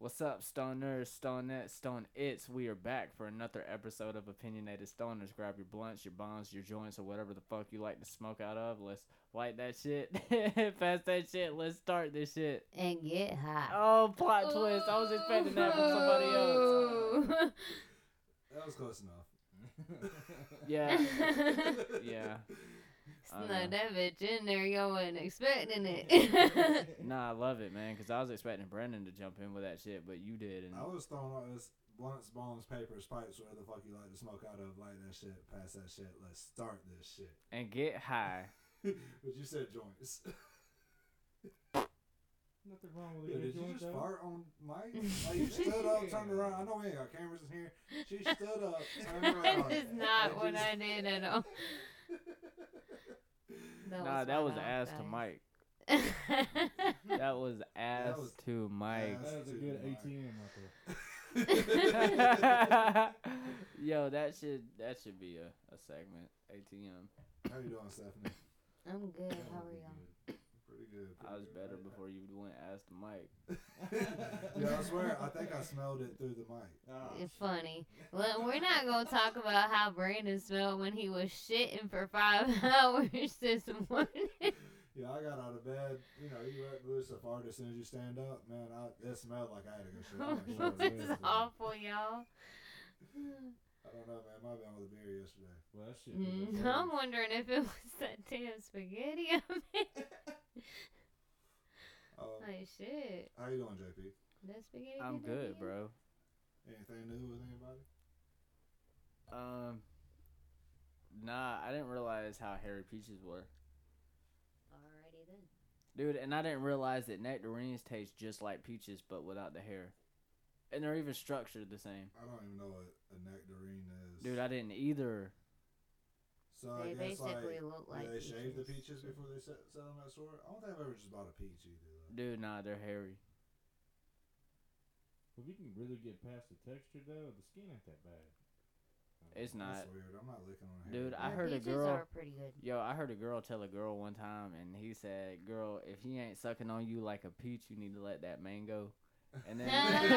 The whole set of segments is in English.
What's up, stoners, stonettes, stone its? We are back for another episode of Opinionated Stoners. Grab your blunts, your bongs, your joints, or whatever the fuck you like to smoke out of. Let's light that shit. Pass that shit. Let's start this shit. And get high. Oh, plot twist. I was expecting that from somebody else. That was close enough. Yeah. Yeah. Snuck that bitch in there. You wasn't expecting it. Nah, I love it, man, because I was expecting Brendan to jump in with that shit, but you did. And I was throwing out this blunts, bongs, papers, pipes, whatever the fuck you like to smoke out of. Light that shit, pass that shit. Let's start this shit. And get high. But you said joints. Nothing wrong with Yeah, it. did you just fart on mic? Like you stood up, turned around. I know we ain't got cameras in here. She stood up, turned around. That is not what I did at all. That was ass to Mike. That was ass to Mike. That was a good ATM right there. Yo, that should be a segment. ATM. How you doing, Stephanie? I'm good. How are y'all? Pretty good. I was better before you went ass to Mike. Yeah, I swear, I think I smelled it through the mic. It's funny. Well, we're not going to talk about how Brandon smelled when he was shitting for 5 hours this morning. Yeah, I got out of bed. You know, you let loose a fart as soon as you stand up. Man, it smelled like I had to go shit. It's awful, y'all. I don't know, man. Might have been with a beer yesterday. Well, that shit. I'm wondering if it was that damn spaghetti I made. Like, shit. How you doing, JP? That spaghetti. I'm good, bro. Anything new with anybody? Nah, I didn't realize how hairy peaches were. Alrighty then. Dude, and I didn't realize that nectarines taste just like peaches, but without the hair. And they're even structured the same. I don't even know what a nectarine is. Dude, I didn't either. So They I guess basically like, look like do they shave the peaches. peaches before they sell them at store? I don't think I've ever just bought a peach either. Though. Dude, nah, they're hairy. If we can really get past the texture, though, the skin ain't that bad. It's not. That's weird. I'm not licking on hair. Dude, I The heard a peaches girl. are pretty good. Yo, I heard a girl tell a girl one time, and he said, "Girl, if he ain't sucking on you like a peach, you need to let that mango." And then,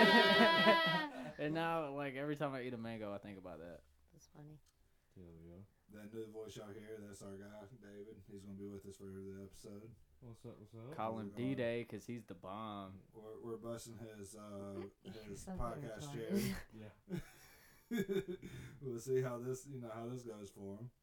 and now, like every time I eat a mango, I think about that. That's funny. Hell yeah. That new voice y'all hear, that's our guy, David. He's going to be with us for the episode. What's up? What's up? Call him D-Day because he's the bomb. We're busting his Something podcast funny. chair. Yeah. We'll see how this goes for him.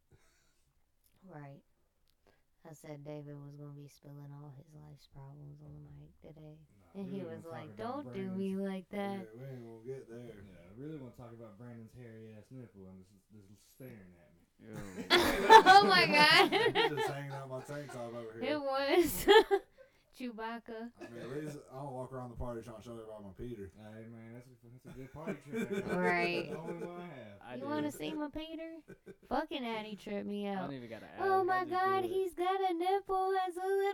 Right. I said David was going to be spilling all his life's problems on the mic today. And he was like, don't do me like that. We ain't going to get there. Yeah, I really want to talk about Brandon's hairy ass nipple and this staring at me. Oh my God. Just hanging out my tank top over here. It was Chewbacca. I mean, at least I don't walk around the party trying to show everybody my Peter. Hey, man, that's a good party trick. Right. That's the only one I have. You want to see my Peter? Fucking Addy tripped me I out. don't even gotta ask. Oh my God, he's got a nipple as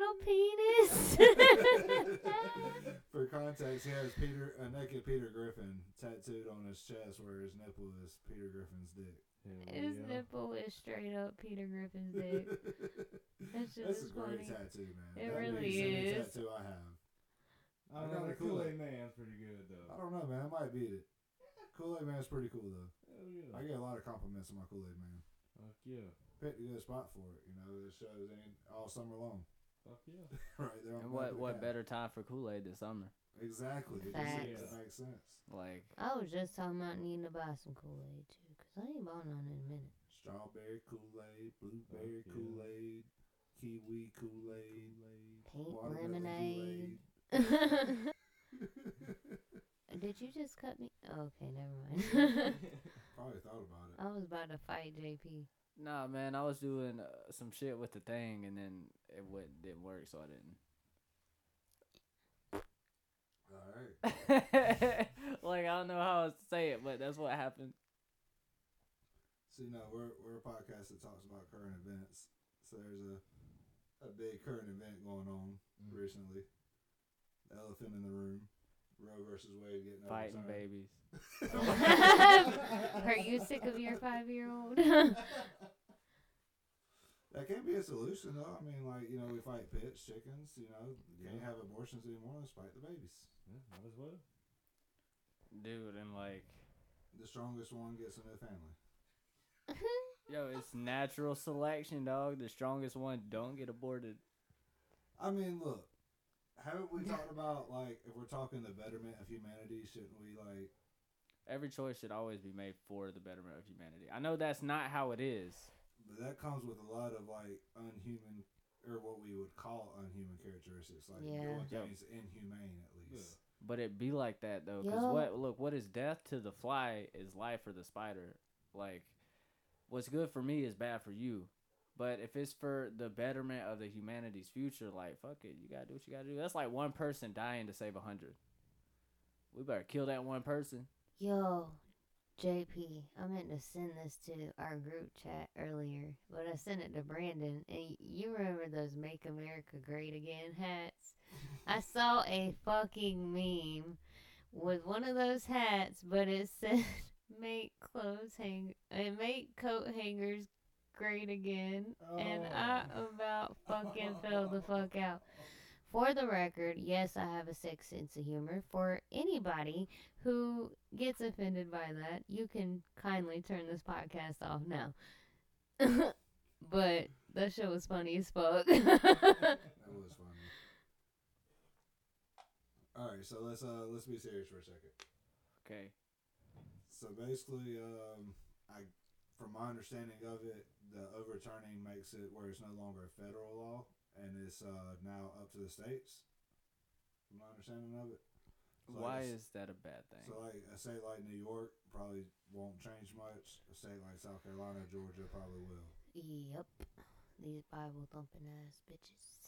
a little penis. For context, he has a naked Peter Griffin tattooed on his chest where his nipple is Peter Griffin's dick. His nipple is straight up Peter Griffin's dick. That's a funny. great tattoo, man. It That'd really be the same is. tattoo I have. I don't know, the Kool-Aid Man's pretty good, though. I don't know, man. I might beat it. Kool-Aid Man's pretty cool, though. Hell yeah. I get a lot of compliments on my Kool-Aid Man. Fuck yeah. Picked a good spot for it. You know, it shows all summer long. Fuck yeah. Right there. And what better time for Kool-Aid than summer? Exactly. It Facts. makes sense. Like, I was just talking about needing to buy some Kool-Aid too, because I ain't bought none in a minute. Strawberry Kool-Aid, blueberry yeah. Kool-Aid, kiwi Kool-Aid, Pink watermelon lemonade. Kool-Aid. Did you just cut me? Okay, never mind. Probably thought about it. I was about to fight JP. nah, man, I was doing some shit with the thing, and then it didn't work, so I didn't. Alright. Like, I don't know how else to say it, but that's what happened. See, no, we're a podcast that talks about current events. So there's a big current event going on recently. The elephant in the room. Roe versus Wade getting Fighting overturned. babies. Are you sick of your 5-year-old? That can't be a solution, though. I mean, like, you know, we fight pits, chickens, you know, can't have abortions anymore. Let's fight the babies. Yeah, might as well. Dude, and like, The strongest one gets a new family. yo, it's natural selection, dog. The strongest one don't get aborted. I mean, look, haven't we talked about, like, if we're talking the betterment of humanity, shouldn't we, like... Every choice should always be made for the betterment of humanity. I know that's not how it is. But that comes with a lot of, like, unhuman, or what we would call unhuman characteristics. Like, doing things inhumane, at least. But it be like that, though. Because what is death to the fly is life for the spider. Like, what's good for me is bad for you. But if it's for the betterment of the humanity's future, like, fuck it. You gotta do what you gotta do. That's like one person dying to save 100. We better kill that one person. Yo, JP, I meant to send this to our group chat earlier, but I sent it to Brandon. And you remember those Make America Great Again hats? I saw a fucking meme with one of those hats, but it said make coat hangers great again. And I about fucking fell the fuck out. For the record, yes, I have a sick sense of humor. For anybody who gets offended by that, you can kindly turn this podcast off now. But that shit was funny as fuck. That was funny. All right, so let's be serious for a second. Okay. So basically, from my understanding of it, the overturning makes it where it's no longer a federal law, and it's now up to the states. From my understanding of it. So why is that a bad thing? So like a state like New York probably won't change much. A state like South Carolina, Georgia probably will. Yep. These Bible thumping ass bitches.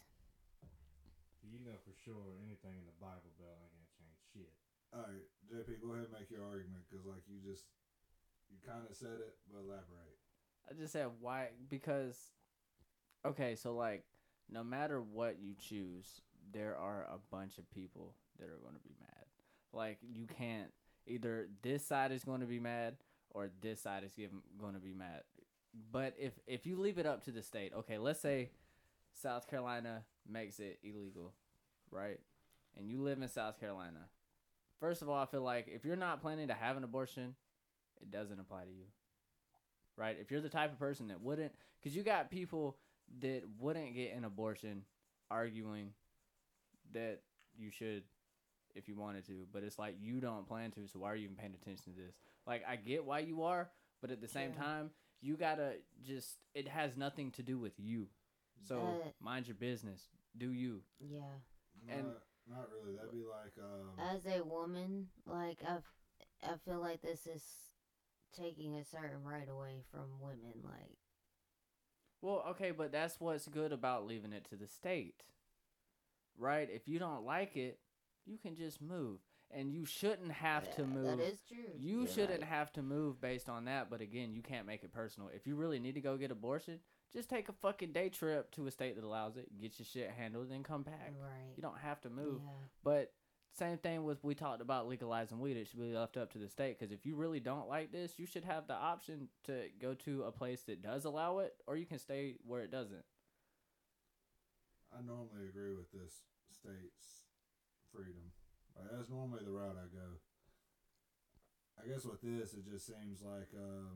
You know for sure anything in the Bible Belt ain't gonna change shit. Alright, JP, go ahead and make your argument, because like you kind of said it, but elaborate. I just said why, because, okay, so like, no matter what you choose, there are a bunch of people that are going to be mad. Like, you can't, either this side is going to be mad, or this side is going to be mad. But if you leave it up to the state, okay, let's say South Carolina makes it illegal, right? And you live in South Carolina. First of all, I feel like if you're not planning to have an abortion, it doesn't apply to you, right? If you're the type of person that wouldn't, because you got people that wouldn't get an abortion arguing that you should if you wanted to, but it's like you don't plan to, so why are you even paying attention to this? Like, I get why you are, but at the same time, you gotta just, it has nothing to do with you. So mind your business. Do you? Yeah. And not really. That'd be like as a woman, like I feel like this is taking a certain right away from women, like. Well, okay, but that's what's good about leaving it to the state, right? If you don't like it, you can just move, and you shouldn't have to move. That is true. You shouldn't have to move based on that, but again, you can't make it personal. If you really need to go get abortion, just take a fucking day trip to a state that allows it, get your shit handled, and come back. Right. You don't have to move. Yeah. But same thing with, we talked about legalizing weed. It should be left up to the state, because if you really don't like this, you should have the option to go to a place that does allow it, or you can stay where it doesn't. I normally agree with this state's freedom. Like, that's normally the route I go. I guess with this, it just seems like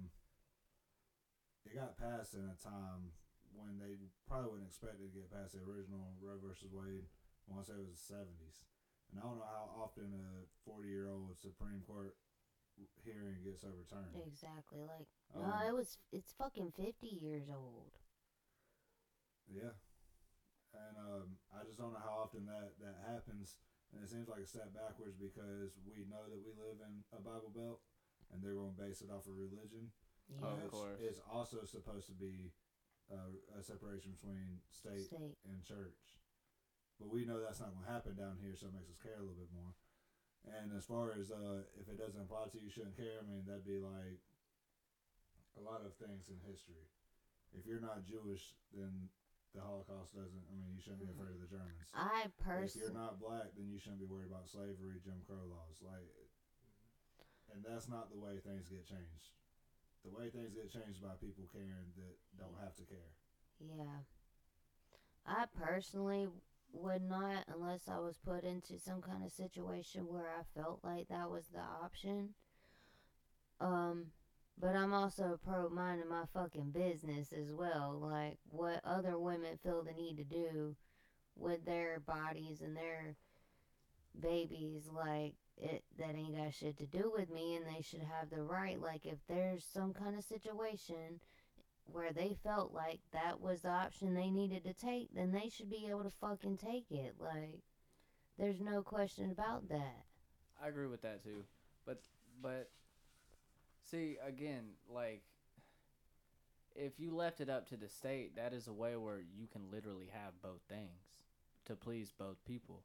it got passed in a time when they probably wouldn't expect it to get past the original Roe versus Wade. I want to say it was the 70s. And I don't know how often a 40-year-old Supreme Court hearing gets overturned. Exactly. Like, no, it's fucking 50 years old. Yeah. And I just don't know how often that happens. And it seems like a step backwards, because we know that we live in a Bible Belt, and they're going to base it off of religion. Yeah. Of course. It's also supposed to be a separation between state and church. But we know that's not going to happen down here, so it makes us care a little bit more. And as far as if it doesn't apply to you, you shouldn't care, I mean, that'd be like a lot of things in history. If you're not Jewish, then the Holocaust doesn't, I mean, you shouldn't be afraid of the Germans. If you're not black, then you shouldn't be worried about slavery, Jim Crow laws. Like, and that's not the way things get changed. The way things get changed is by people caring that don't have to care. Yeah. I personally would not unless I was put into some kind of situation where I felt like that was the option. Um, but I'm also pro minding my fucking business as well. Like what other women feel the need to do with their bodies and their babies, like it that ain't got shit to do with me, and they should have the right. Like if there's some kind of situation where they felt like that was the option they needed to take, then they should be able to fucking take it. Like there's no question about that. I agree with that too. But see again, like if you left it up to the state, that is a way where you can literally have both things to please both people.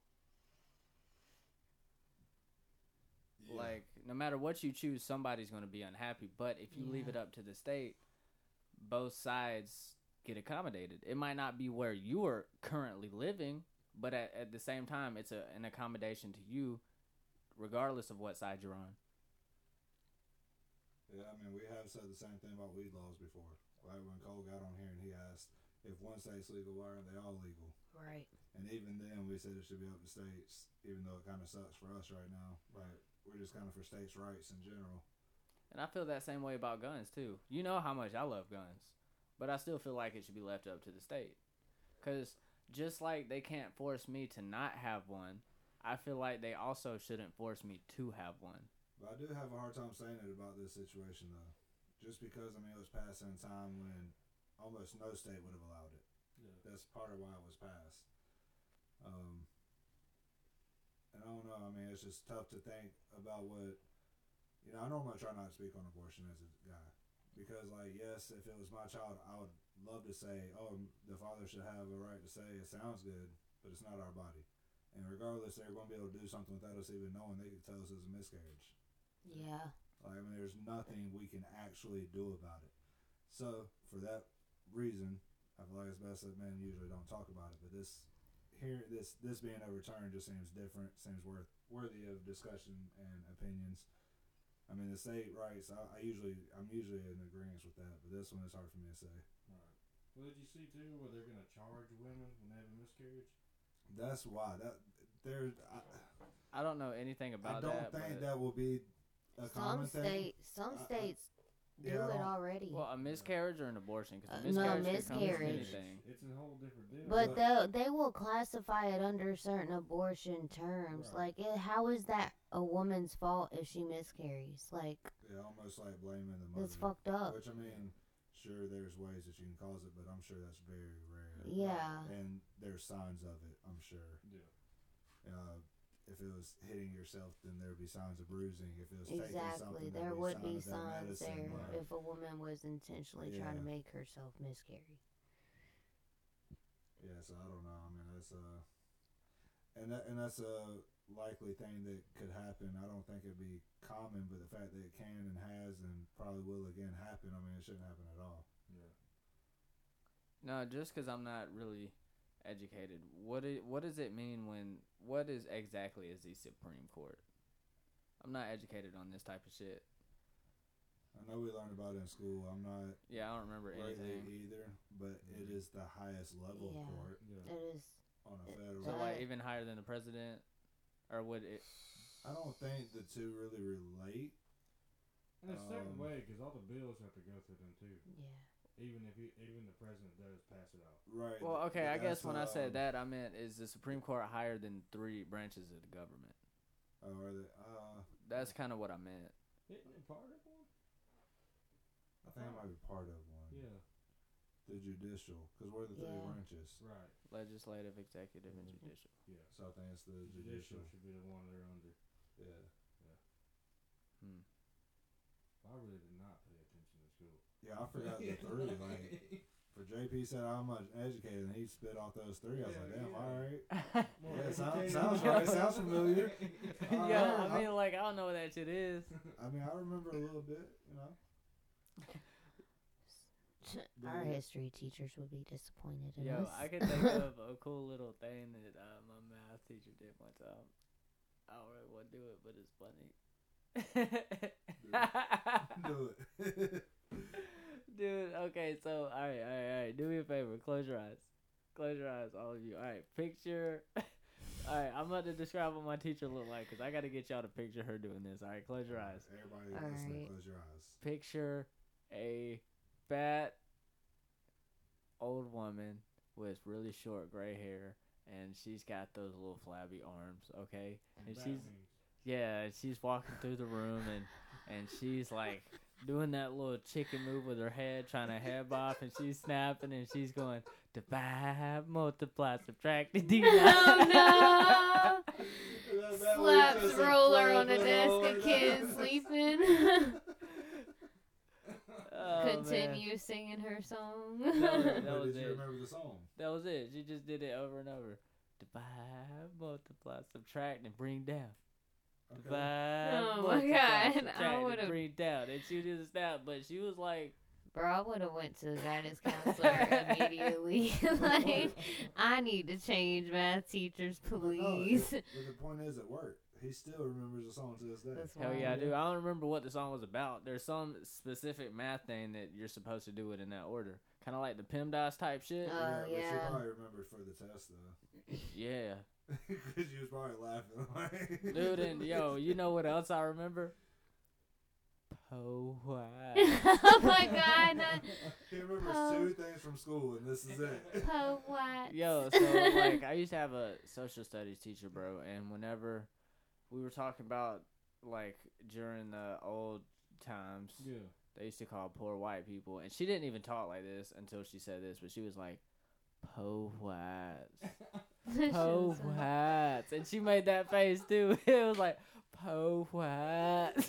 Yeah. Like no matter what you choose, somebody's going to be unhappy. But if you leave Yeah. it up to the state, both sides get accommodated. It might not be where you are currently living, but at the same time, it's an accommodation to you, regardless of what side you're on. Yeah, I mean, we have said the same thing about weed laws before. Like when Cole got on here and he asked if one state's legal, why aren't they all legal? Right. And even then, we said it should be up to states, even though it kind of sucks for us right now. Like, we're just kind of for states' rights in general. And I feel that same way about guns too. You know how much I love guns, but I still feel like it should be left up to the state. Cause just like they can't force me to not have one, I feel like they also shouldn't force me to have one. But I do have a hard time saying it about this situation, though. Just because, I mean, it was passed in a time when almost no state would have allowed it. Yeah. That's part of why it was passed. And I don't know, I mean, it's just tough to think about what, you know, I normally try not to speak on abortion as a guy. Because, like, yes, if it was my child, I would love to say, oh, the father should have a right to say it sounds good, but it's not our body. And regardless, they're going to be able to do something without us even knowing. They could tell us it was a miscarriage. Yeah. Like, I mean, there's nothing we can actually do about it. So, for that reason, I feel like it's best that men usually don't talk about it. But this being overturned just seems different, seems worthy of discussion and opinions. I mean, the state rights, I'm usually in agreement with that, but this one is hard for me to say. Right. Well, did you see too where they're gonna charge women when they have a miscarriage? That's why I don't know anything I about don't that. think but, that will be a common thing. Some states do yeah, I it don't- already. well, a miscarriage or an abortion? Because a No, miscarriage could come from miscarriage. anything. It's a whole different deal. But they will classify it under certain abortion terms. Right. Like, how is that a woman's fault if she miscarries? Like, Yeah, almost like blaming the mother. that's fucked up. Which, I mean, sure, there's ways that you can cause it, but I'm sure that's very rare. Yeah. And there's signs of it, I'm sure. Yeah. If it was hitting yourself, then there would be signs of bruising. If it was taking Exactly. something, There there'd would be signs of that signs there medicine. Right. if a woman was intentionally trying to Yeah. make herself miscarry. Yeah, so I don't know. I mean, that's a likely thing that could happen. I don't think it'd be common, but the fact that it can and has and probably will again happen, I mean, it shouldn't happen at all. Yeah. No, just because I'm not really educated. What does it mean what is exactly is the Supreme Court? I'm not educated on this type of shit. I know we learned about it in school. I'm not Yeah, I don't remember greatly anything. either, but it is the highest level Yeah. of court Yeah. It is. on a federal. So Uh, like even higher than the president, or would it? I don't think the two really relate. In a certain Um, way, because all the bills have to go through them too. Yeah. Even if even the president does pass it out. Right. Well, okay. but I guess that's, when I said that, I meant is the Supreme Court higher than 3 branches of the government? Oh, are they? That's kind of what I meant. Isn't it part of one? I think it might be part of one. Yeah. The judicial, because we're the three Yeah. branches. Right. Legislative, executive, and Mhm. judicial. Yeah. So I think it's the Judicial judicial. should be the one they're under. Yeah. Hmm. I really did not pay attention in school. Yeah, I forgot the three. Like, for JP said I'm much educated, and he spit off those three. I was like, Yeah, damn, yeah. all right. More Yeah, educated sounds than right. you. Sounds familiar. Yeah, I mean, like I don't know what that shit is. I mean, I remember a little bit, you know. Our Yeah. history teachers would be disappointed in Yo, us. I can think of a cool little thing that my math teacher did one time. I don't really want to do it, but it's funny. Do it. Dude, okay, so all right. Do me a favor, close your eyes. Close your eyes, all of you. All right, picture. All right, I'm about to describe what my teacher looked like because I got to get y'all to picture her doing this. All right, close your eyes. Everybody All listening, right. close your eyes. Picture a fat old woman with really short gray hair, and she's got those little flabby arms. Okay, and she's walking through the room, and she's like doing that little chicken move with her head, trying to head bob, and she's snapping, and she's going divide, multiply, subtract, divide. Oh no! That Slaps was just a roller on the flat desk, roller. a kid sleeping. Oh, man. Continue singing her song. That But was did you it. remember the song? That was it. She just did it over and over. Divide, multiply, subtract, and bring down. Okay. Divide, Oh my multiply, God, I subtract, and would've- bring down. And she did a snap, but she was like, Bro, I would have went to the guidance counselor immediately. Like, I need to change math teachers, please. But the point is, it worked. He still remembers the song to this day. That's hell yeah, I wild. do. I don't remember what the song was about. There's some specific math thing that you're supposed to do it in that order. Kind of like the PEMDAS type shit. Oh, But you yeah. probably remembered for the test though, Yeah. because you was probably laughing. Like, Dude, and yo, you know what else I remember? Po Oh my God, not He remembers Po- 2 things from school, and this is it. Po what? Yo, so like I used to have a social studies teacher, bro, and whenever we were talking about like during the old times, Yeah. they used to call poor white people, and she didn't even talk like this until she said this, but she was like, "Po whites, po whites," and she made that face too. It was like po whites.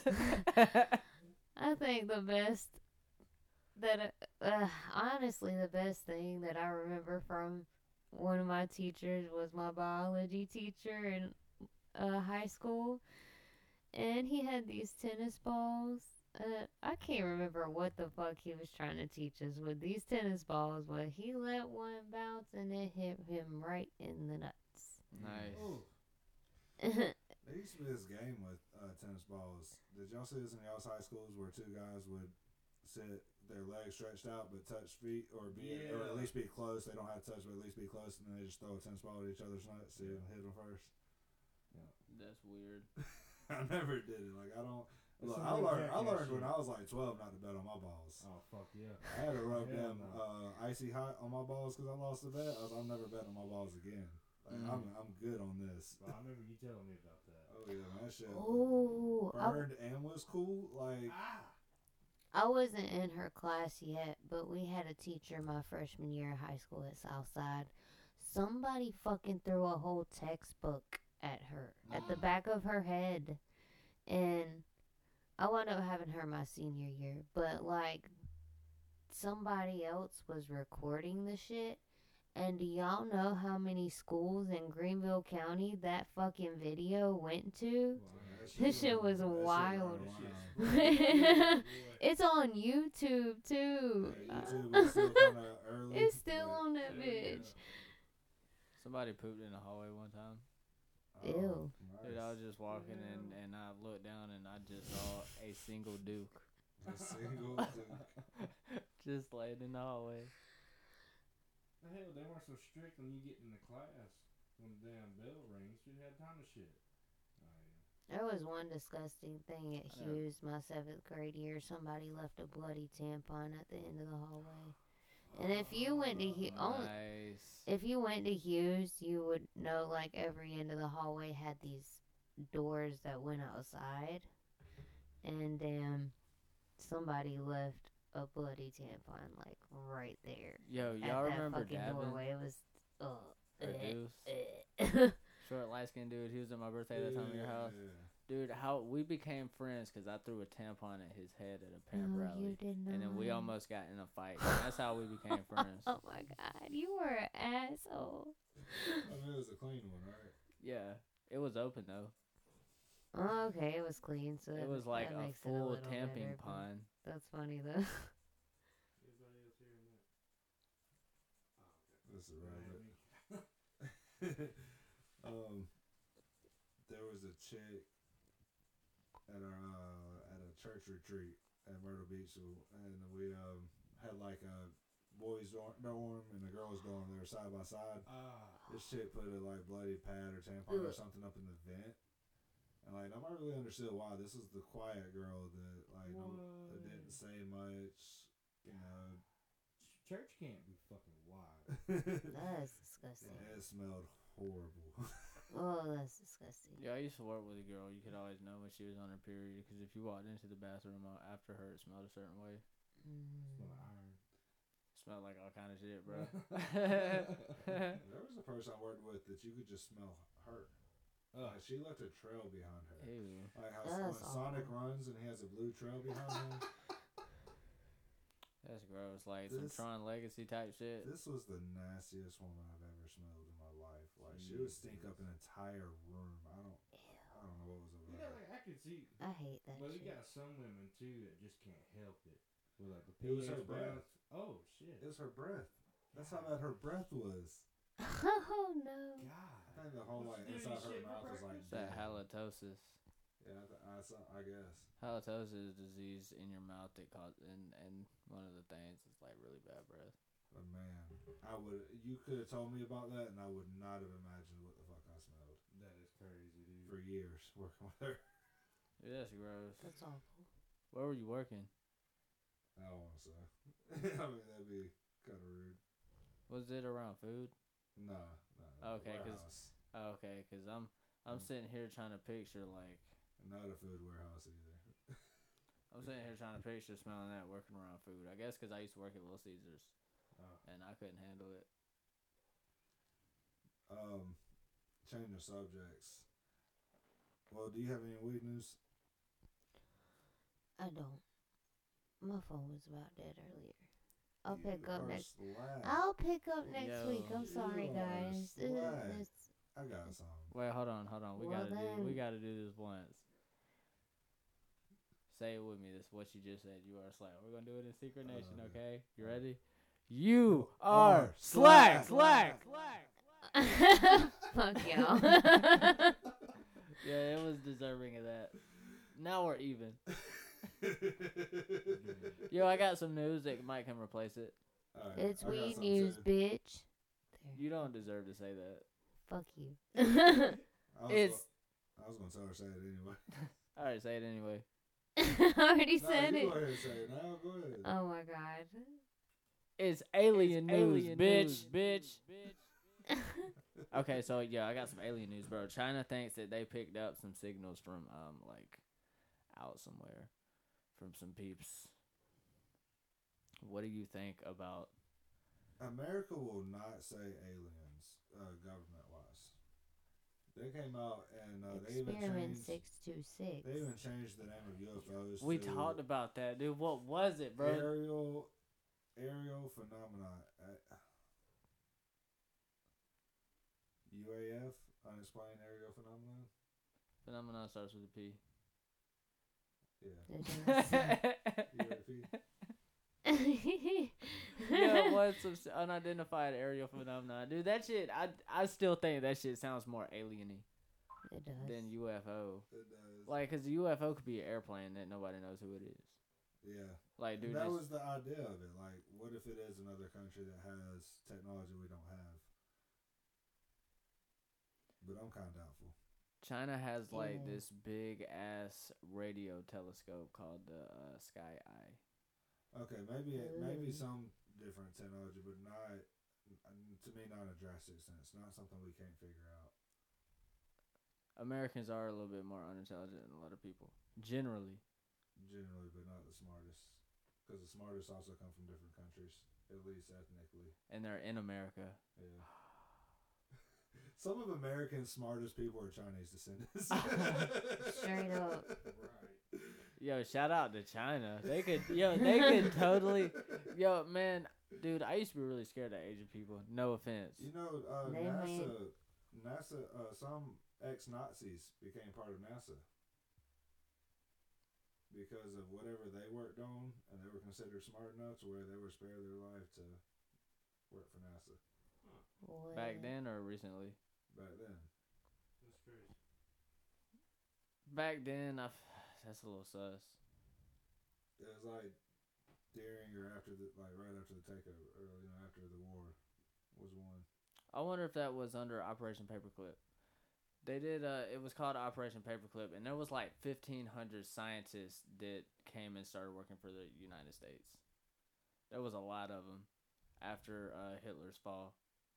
I think the best that honestly the best thing that I remember from one of my teachers was my biology teacher in high school, and he had these tennis balls. I can't remember what the fuck he was trying to teach us with these tennis balls, but he let one bounce and it hit him right in the nuts. Nice. Oh, There used to be this game with tennis balls. Did y'all see this in y'all's high schools where 2 guys would sit their legs stretched out but touch feet, or or at least be close? They don't have to touch, but at least be close, and then they just throw a tennis ball at each other's nuts to hit them first. That's weird. I never did it. Like I don't. That's Look, some I real learned jackass when shit. I was like 12 not to bet on my balls. oh fuck yeah. I had to rub Hell them no. icy hot on my balls because I lost the bet. I'm never betting on my balls again. Like I'm good on this. Well, I remember you telling me about that. Oh yeah, man, that shit Oh, burned and was cool. Like I wasn't in her class yet, but we had a teacher my freshman year of high school at Southside. Somebody fucking threw a whole textbook at her, at the back of her head. And I wound up having her my senior year, but like somebody else was recording the shit. And do y'all know how many schools in Greenville County that fucking video went to? This shit was wild. It's on YouTube too. YouTube is still kind of early. It's still but- on that bitch. Somebody pooped in the hallway one time. Oh, Ew. Dude, I was nice. just walking and I looked down and I just saw a single Duke A single dude. just laying in the hallway. The hell, they weren't so strict when you get in the class. When the damn bell rings, you had time to shit. Oh, yeah. There was one disgusting thing at I know. Hughes my 7th grade year. Somebody left a bloody tampon at the end of the hallway. And if you went to Nice. if you went to Hughes, you would know like every end of the hallway had these doors that went outside. And somebody left a bloody tampon like right there. Yo, At y'all that remember fucking Davin? doorway. It was Or Deuce? eh. Short, light skinned dude. He was at my birthday that time at your house. Yeah. Dude, how we became friends because I threw a tampon at his head at a pimp No, rally. you did not. And then we almost got in a fight. And that's how we became friends. Oh my god, you were an asshole. I mean, it was a clean one, right? Yeah. It was open though. Oh, okay, it was clean, so It was like that a makes it full little tamping better, but pun. That's funny though. Anybody else hearing that? This is Miami. relevant. There was a chick at our at a church retreat at Myrtle Beach, and we had like a boys' dorm and the girls' dorm. They were side by side. This chick put a like bloody pad or tampon or something up in the vent, and like nobody really understood why. This is the quiet girl that like that didn't say much, you know. Church can't be fucking wild. That's disgusting. Yeah, it smelled horrible. Oh, that's disgusting. Yeah, I used to work with a girl. You could always know when she was on her period because if you walked into the bathroom after her, it smelled a certain way. Smell like iron. Smelled like all kind of shit, bro. There was a person I worked with that you could just smell her. Like she left a trail behind her. Ew. Like how That's when Sonic awful. runs and he has a blue trail behind him. That's gross. Like some This- Tron Legacy type shit. This was the nastiest woman I've ever smelled in my life. Like she would stink up an entire room. I don't know what was You about know, her. like I could see. I hate that Well, you shit. got some women too that just can't help it. With like the It was her pH breath. balance. Oh shit. It was her breath. That's how bad her breath was. Oh no. God. I think the whole like What, she do inside her shit for mouth was like It's that dead. halitosis. Yeah, I guess. Halitosis is a disease in your mouth that causes, and one of the things is like really bad breath. But man, you could have told me about that and I would not have imagined what the fuck I smelled That is crazy, dude. for years working with her. Yeah, that's gross. That's awful. Where were you working? I don't want to say. I mean, that'd be kind of rude. Was it around food? Nah. Okay, 'cause- warehouse. Oh, okay, because I'm sitting here trying to picture like Not a food warehouse either. I'm sitting here trying to picture smelling that working around food. I guess because I used to work at Little Caesars and I couldn't handle it. Changing subjects. Well, do you have any weed news? I don't. My phone was about dead earlier. I'll You pick up are next. slack. I'll pick up next Yo. week. I'm sorry, You are guys. slack. It's I got some. Wait, hold on. We Well, we then- gotta do this once. Say it with me. This is what you just said. You are slack. We're gonna do it in Secret Nation, okay? You ready? You are slack. fuck y'all. Yeah, it was deserving of that. Now we're even. Yo, I got some news that might can replace it. Alright, It's I got weed some news, too. bitch. There. You don't deserve to say that. Fuck you. It's I was gonna tell her to say it anyway. all right. Say it anyway. I already No, said you it. go ahead and say it now. Go ahead. Oh my god. It's alien news, bitch. Okay, so yeah, I got some alien news, bro. China thinks that they picked up some signals from like out somewhere from some peeps. What do you think about? America will not say aliens, government wise. They came out and they even Experiment changed. 626. They even changed the name of UFOs. We to talked about that, dude. What was it, bro? aerial phenomena. UAF, unexplained aerial phenomenon. Phenomenon starts with a P. Yeah. UAP. Yeah, what's some unidentified aerial phenomenon, dude? That shit, I still think that shit sounds more alieny It does. than UFO. It does. Like, cause a UFO could be an airplane that nobody knows who it is. Yeah. Like, dude, And that just, was the idea of it. Like, what if it is another country that has technology we don't have? But I'm kind of doubtful. China has like Yeah. this big ass radio telescope called the Sky Eye. Okay, maybe Ooh. some different technology, but not to me, not in a drastic sense. Not something we can't figure out. Americans are a little bit more unintelligent than a lot of people, generally. Generally, but not the smartest. Because the smartest also come from different countries, at least ethnically. And they're in America. Yeah. Some of America's smartest people are Chinese descendants. Straight up. Right. Yo, shout out to China. They could totally. Yo, man, dude, I used to be really scared of Asian people. No offense. You know, They NASA, some ex-Nazis became part of NASA because of whatever they worked on, and they were considered smart enough to where they were spared their life to work for NASA Back then or recently? back then. That's crazy. Back then, that's a little sus. It was like during or after the right after the takeover, or after the war, was one. I wonder if that was under Operation Paperclip. They did. It was called Operation Paperclip, and there was like 1,500 scientists that came and started working for the United States. There was a lot of them after Hitler's fall.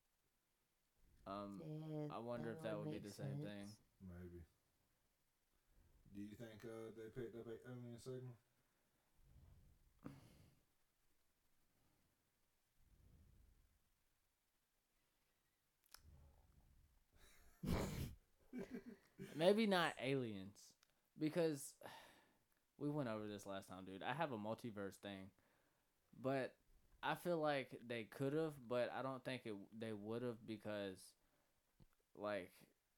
Yeah, I wonder if that would be the same thing. Maybe. Do you think they picked up an alien signal? Maybe not aliens, because we went over this last time, dude. I have a multiverse thing, but I feel like they could have, but I don't think they would have, because, like,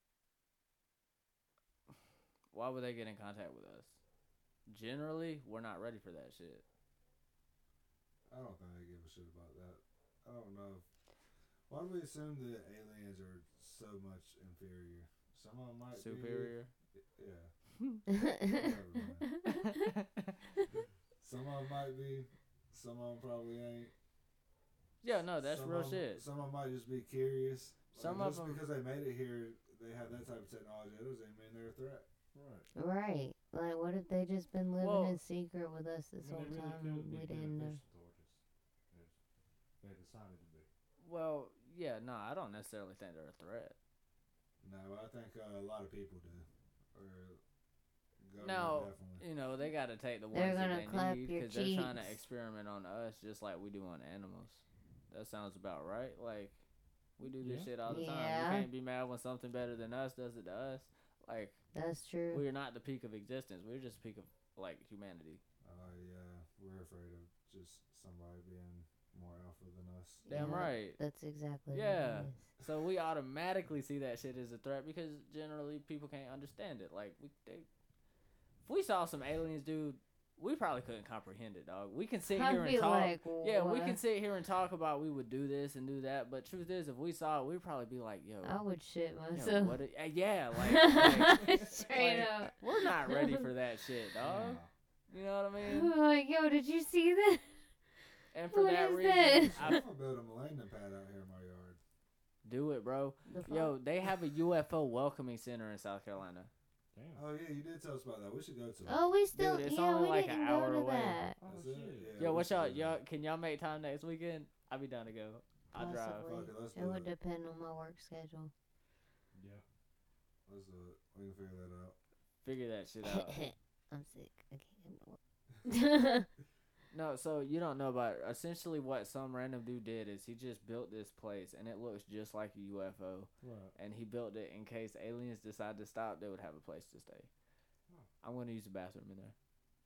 why would they get in contact with us? Generally, we're not ready for that shit. I don't think they give a shit about that. I don't know. Why do we assume that aliens are so much inferior? Some of them might Superior. be. Yeah. Whatever, man. Some of them might be. Some of them probably ain't. Yeah, no, that's Some real of 'em- shit. Some of them might just be curious. Some just of 'em- because they made it here, they have that type of technology. That doesn't mean they're a threat. Right. Right. Like, what if they just been living Well- in secret with us this I whole mean, they really time could and be we didn't know? beneficial towards us. If they decided to be. Well, yeah, no, I don't necessarily think they're a threat. No, I think a lot of people do. Or government Now, definitely. they got to take the ones They're that gonna they clap need, your because they're trying to cheeks. experiment on us just like we do on animals. That sounds about right. Like, we do this Yeah. shit all the time. Yeah. We can't be mad when something better than us does it to us. Like, That's true. we're not the peak of existence. We're just the peak of, like, humanity. Yeah, we're afraid of just somebody being more alpha than us. Damn Yeah. right. That's exactly Yeah. what it is. So we automatically see that shit as a threat, because generally people can't understand it. Like, if we saw some aliens, dude, we probably couldn't comprehend it, dog. We can sit I'd here be and talk. like, Yeah, we what? can sit here and talk about we would do this and do that, but truth is, if we saw it, we'd probably be like, yo, I would shit yo, myself. what? Like, Straight like, up. we're not ready for that shit, dog. You know what I mean? I'm like, yo, did you see that? And for What that is reason, this? I'm gonna build a millennium pad out here in my yard. do it, bro. The fuck? Yo, they have a UFO welcoming center in South Carolina. Damn. Oh yeah, you did tell us about that. We should go to it. Oh, we still, Dude, it's yeah, only we like didn't an go hour to away. that. Oh, Is it? shit. Yeah, Yo, we what should y'all, do y'all, that. can y'all make time next weekend? I'll be down to go. I'll drive. Possibly. Fuck it, let's It do would it. depend on my work schedule. Yeah. Let's do it. We can figure that out. Figure that shit out. I'm sick. I can't come to work. No, so you don't know about it. Essentially what some random dude did is he just built this place, and it looks just like a UFO, Right. and he built it in case aliens decide to stop, they would have a place to stay. Huh. I'm going to use the bathroom in there,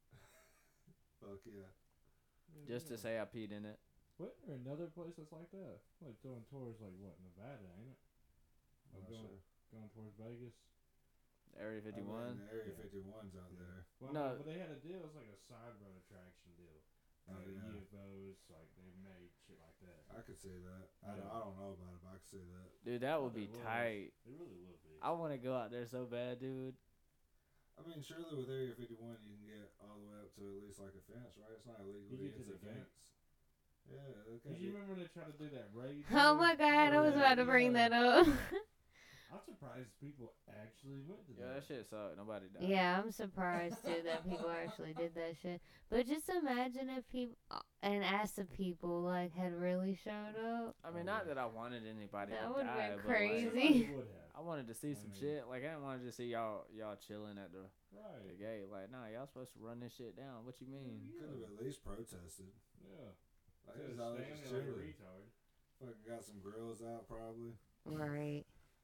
Fuck yeah. just to say I peed in it. What? Or another place that's like that? Like going towards like what? Nevada, ain't it? I'm Like not going, sure. going towards Vegas. Area I 51. mean, the Area Yeah. 51's out there. Well, No. no, but they had a deal. It was like a side road attraction deal. Oh, Like yeah. UFOs, like they made shit like that. I could see that. Yeah. I don't know about it, but I could see that. Dude, that would Oh, be they would. tight. They really would be. I want to go out there so bad, dude. I mean, surely with Area 51, you can get all the way up to at least like a fence, right? It's not illegal You to get get to to the fence. Yeah, it Did can't you be. remember when they tried to do that raid? Oh deal? my god, I was Yeah, about to bring that up. I'm surprised people actually went to Yeah, that shit sucked. Nobody died. Yeah, I'm surprised too that people actually did that shit. But just imagine if people and ask the people like had really showed up. I mean, not that I wanted anybody That to would've die, been but, like, crazy. Somebody would have. I wanted to see I some mean- shit. Like, I didn't want to just see y'all chilling at the Right. gate. Like, nah, y'all supposed to run this shit down. What you mean? You could have at least protested. Yeah. Like, Instead it's of all standing just like a chilling. retard. Fucking got some grills out, probably. Right.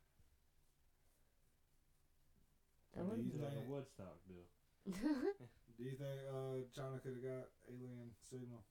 That Do would you It's like a think? Woodstock deal. Do you think China could have got alien signal?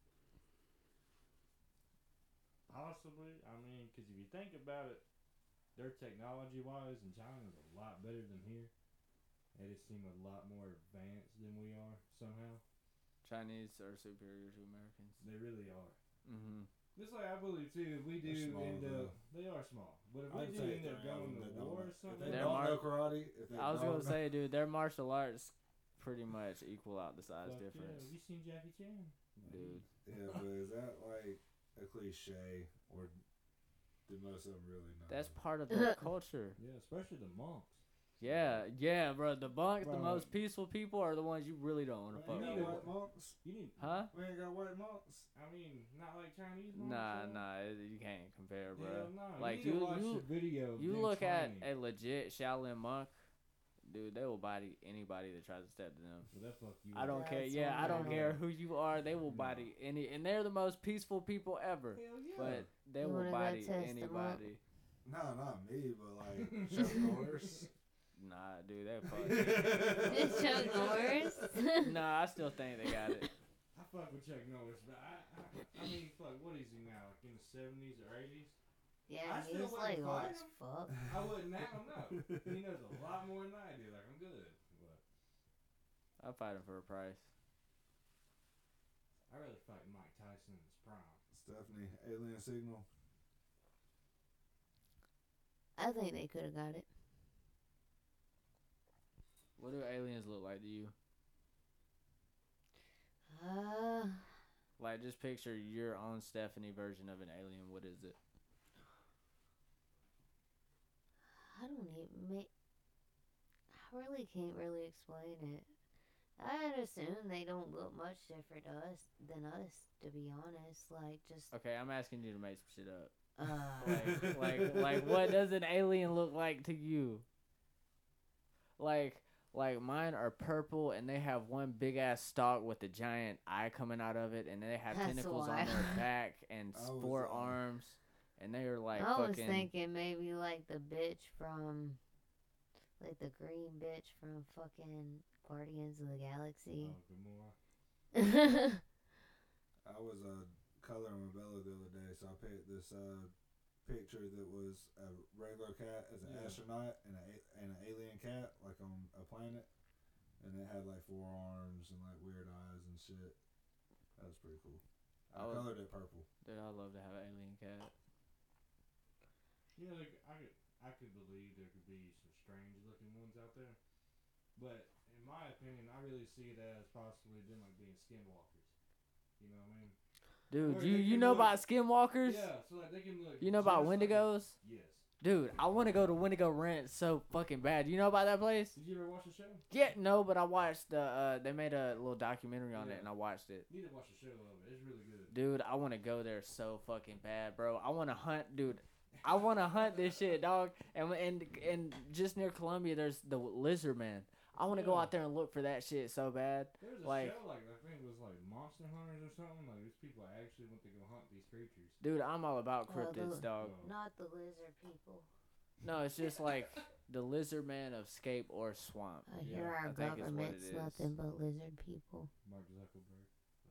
Possibly. I mean, because if you think about it, their technology-wise in China is a lot better than here. They just seem a lot more advanced than we are somehow. Chinese are superior to Americans. They really are. Mm-hmm. Just like I believe too, if we do They're small, end though. up, they are small. But if I'd we do say end up they're going that to don't war know- or If something, they They're don't mar- know karate, if they I was don't gonna know- say, dude, their martial arts pretty much equal out the size Fuck difference, yeah. You seen Jackie Chan? dude. Yeah, but is that like a cliche, or do most of them really know? That's part of their culture. Yeah, especially the monks. Yeah, bro. The monks, the Bro. most peaceful people, are the ones you really don't want to Bro, fuck We you ain't with. got need white monks. You need. Huh? We ain't got white monks. I mean, not like Chinese monks. Nah, you can't compare, bro. Hell no. Like, you, need you- to watch you- the video. Of You them look training. at a legit Shaolin monk, dude. They will body anybody that tries to step to them. Well, that fuck you. I don't up. care. That's Yeah, I don't what care I- who you are. They will No. body any, and they're the most peaceful people ever. Hell yeah. But they You will wanna go body test 'em up? anybody. No, not me, but like Chuck Norris. Nah, dude, they fuck. It's Chuck Norris. Nah, I still think they got it. I fuck with Chuck Norris, but I mean, fuck, what is he now? Like in the 70s or 80s? Yeah, I still he's wouldn't like old fight as him. fuck. I wouldn't now, no. He knows a lot more than I do. Like, I'm good. But I'll fight him for a price. I'd rather fight Mike Tyson in his prime. Stephanie, alien signal. I think they could have got it. What do aliens look like to you? Like, just picture your own Stephanie version of an alien. What is it? I don't even I really can't really explain it. I'd assume they don't look much different than us, to be honest. Like, just Okay, I'm asking you to make some shit up. uh, Like, what does an alien look like to you? Like mine are purple, and they have one big ass stalk with a giant eye coming out of it, and they have That's tentacles why. on their back and I was, 4 arms, and they are like I was fucking. thinking maybe like the bitch from, like the green bitch from fucking Guardians of the Galaxy. Oh, Gamora. I was coloring with Bella the other day, so I picked this picture that was a regular cat as an Yeah. astronaut and an alien cat, like on a planet, and it had like 4 arms and like weird eyes and shit. That was pretty cool. I I was- colored it purple. Dude, I'd love to have an alien cat. Yeah, like, I could believe there could be some strange looking ones out there. But in my opinion, I really see it as possibly them like being skinwalkers. You know what I mean? Dude, Or you they you can know look- about skinwalkers? Yeah, so like they can look. You know about just like- Wendigos? Yes. Dude, I want to go to Wendigo Ranch so fucking bad. You know about that place? Did you ever watch the show? Yeah, no, but I watched the. They made a little documentary on it, Yeah. and I watched it. You need to watch the show a little bit. It's really good. Dude, I want to go there so fucking bad, bro. I want to hunt, dude. I want to hunt this shit, dog. And just near Columbia, there's the Lizard Man. I want to go Yeah. out there and look for that shit so bad. There's a Like- show like I think it was like Monster Hunters or something. Like these people actually went to go hunt these creatures. Dude, I'm all about Well, cryptids, the- dog. Not the lizard people. No, it's just like the Lizard Man of Scape or Swamp. I Yeah, hear I our think it's what government's it is. nothing but lizard people. Mark Zuckerberg.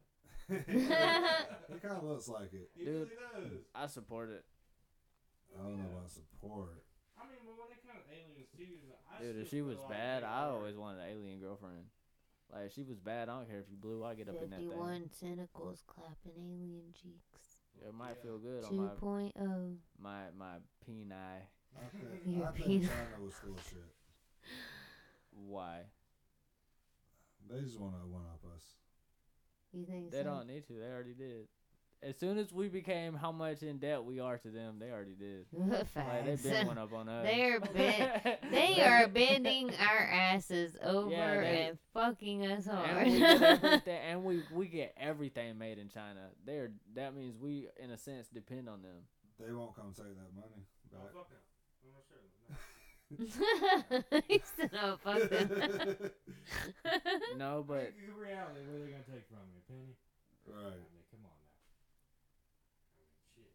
It kind of looks like it. He Dude. really does. I support it. I don't know about support. I mean, but when it comes to aliens too, I Dude, if still she was feel like bad, they I are- always wanted an alien girlfriend. Like, if she was bad, I don't care if you blew, I get up in that thing. 51 tentacles clapping alien cheeks. It might Yeah. feel good on 2.0. my peni. I think European. China was full of shit. Why? They just want to one up us. You think They so? don't need to. They already did. As soon as we became how much in debt we are to them, they already did. Like, Facts. they've been one up on us. They're They are bending our asses over Yeah, and fucking us hard. and we get everything, and we get everything made in China. That means we, in a sense, depend on them. They won't come take that money Oh, back. fuck no. I'm not sure. No. He said, "Oh fuck them." No, but In reality, where are they gonna take from you, a penny? Right. I mean, come on now. I mean, shit.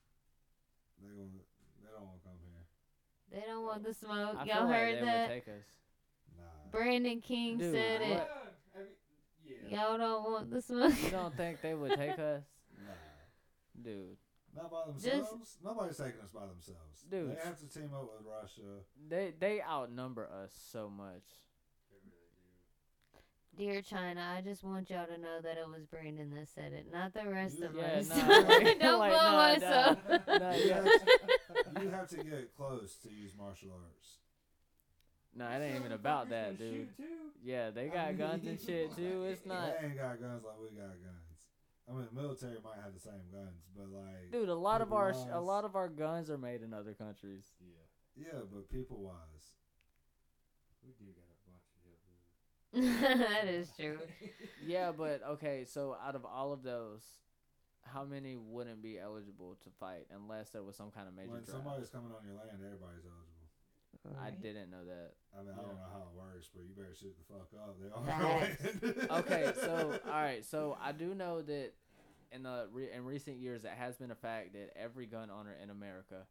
They don't want to come here. They don't want the smoke. I Y'all feel like heard they would that? take us. Nah. Brandon King Dude, said it. what? Yeah. Y'all don't want the smoke. You don't think they would take us, Nah. dude? Not by themselves. Nobody's taking us by themselves. Dude. They have to team up with Russia. They outnumber us so much. They really do. Dear China, I just want y'all to know that it was Brandon that said it, not the rest of Yeah, us. nah, Don't like, blow nah, us nah. up. No, You yeah. have to get close to use martial arts. No, it ain't even Some about motherfuckers that, gonna dude. shoot too. Yeah, they I got mean, guns and shit too. It's not, They ain't got guns like we got guns. I mean, the military might have the same guns, but like, dude. A lot of our people-wise- guns are made in other countries. Yeah, yeah, but people wise, we do got a bunch of hillbillies. That is true. Yeah, but okay. So out of all of those, how many wouldn't be eligible to fight unless there was some kind of major when draft? somebody's coming on your land, everybody's eligible. I Right. didn't know that. I mean, I Yeah. don't know how it works, but you better shoot the fuck up. They all Facts. Okay, so all right, so I do know that in in recent years it has been a fact that every gun owner in America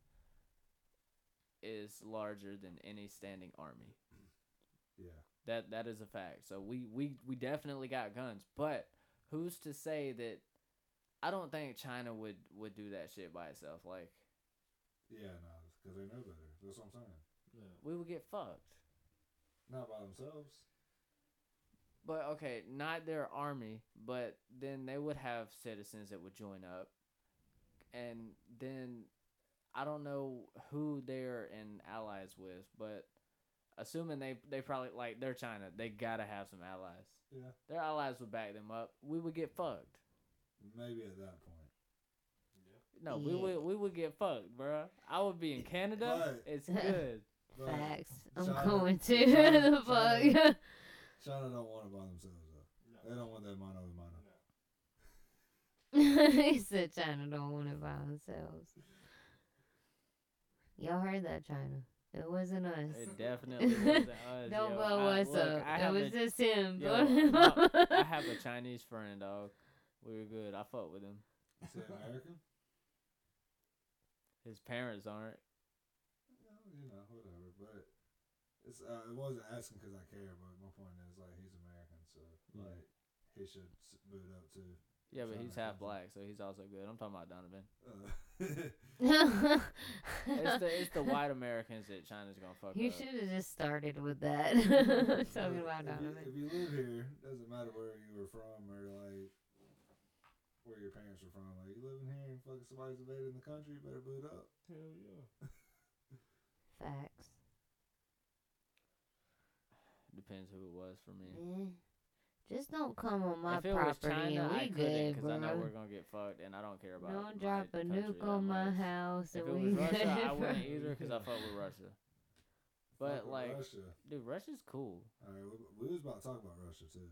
is larger than any standing army. yeah, That is a fact. So we definitely got guns, but who's to say that? I don't think China would do that shit by itself. Like yeah, no, because they know better. That's what I'm saying. Yeah. we would get fucked. Not by themselves. But okay, not their army, but then they would have citizens that would join up, and then I don't know who they're in allies with, but assuming they probably like they're China, they gotta have some allies. Yeah, Their allies would back them up. We would get fucked. maybe at that point. No, Yeah. we would get fucked, bruh. I would be in Canada. But- It's good. But Facts. I'm China- going to China- the fuck. China don't want it by themselves though. No. They don't want that mano a mano. He said China don't want it by themselves. Y'all heard that, China? It wasn't us. It definitely wasn't us. Don't yo. blow I- us look, up. I It have was a- just him. Yo, no, I have a Chinese friend, dog. We were good. I fuck with him. Is he American? His parents aren't. You know, whatever. But it's it wasn't asking because I care. But my point is like he's American, so Yeah. like he should boot up too. Yeah, but he's China half comes in. black, so he's also good. I'm talking about Donovan. Uh, It's the white Americans that China's gonna fuck You up. should have just started with that. Talking about Donovan. If you live here, doesn't matter where you were from or like where your parents were from. Like you living here and fucking somebody's invading the country, you better boot up. Hell yeah. Facts. Depends who it was for me. Just don't come on my If it was property China, and I we couldn't good, because I know bro. we're gonna get fucked, and I don't care about. Don't my drop a country nuke that on my much. house If and it we was Russia, good, I wouldn't bro. either because I fuck with Russia. But Fuck with like, Russia. dude, Russia's cool. All right, we was about to talk about Russia too.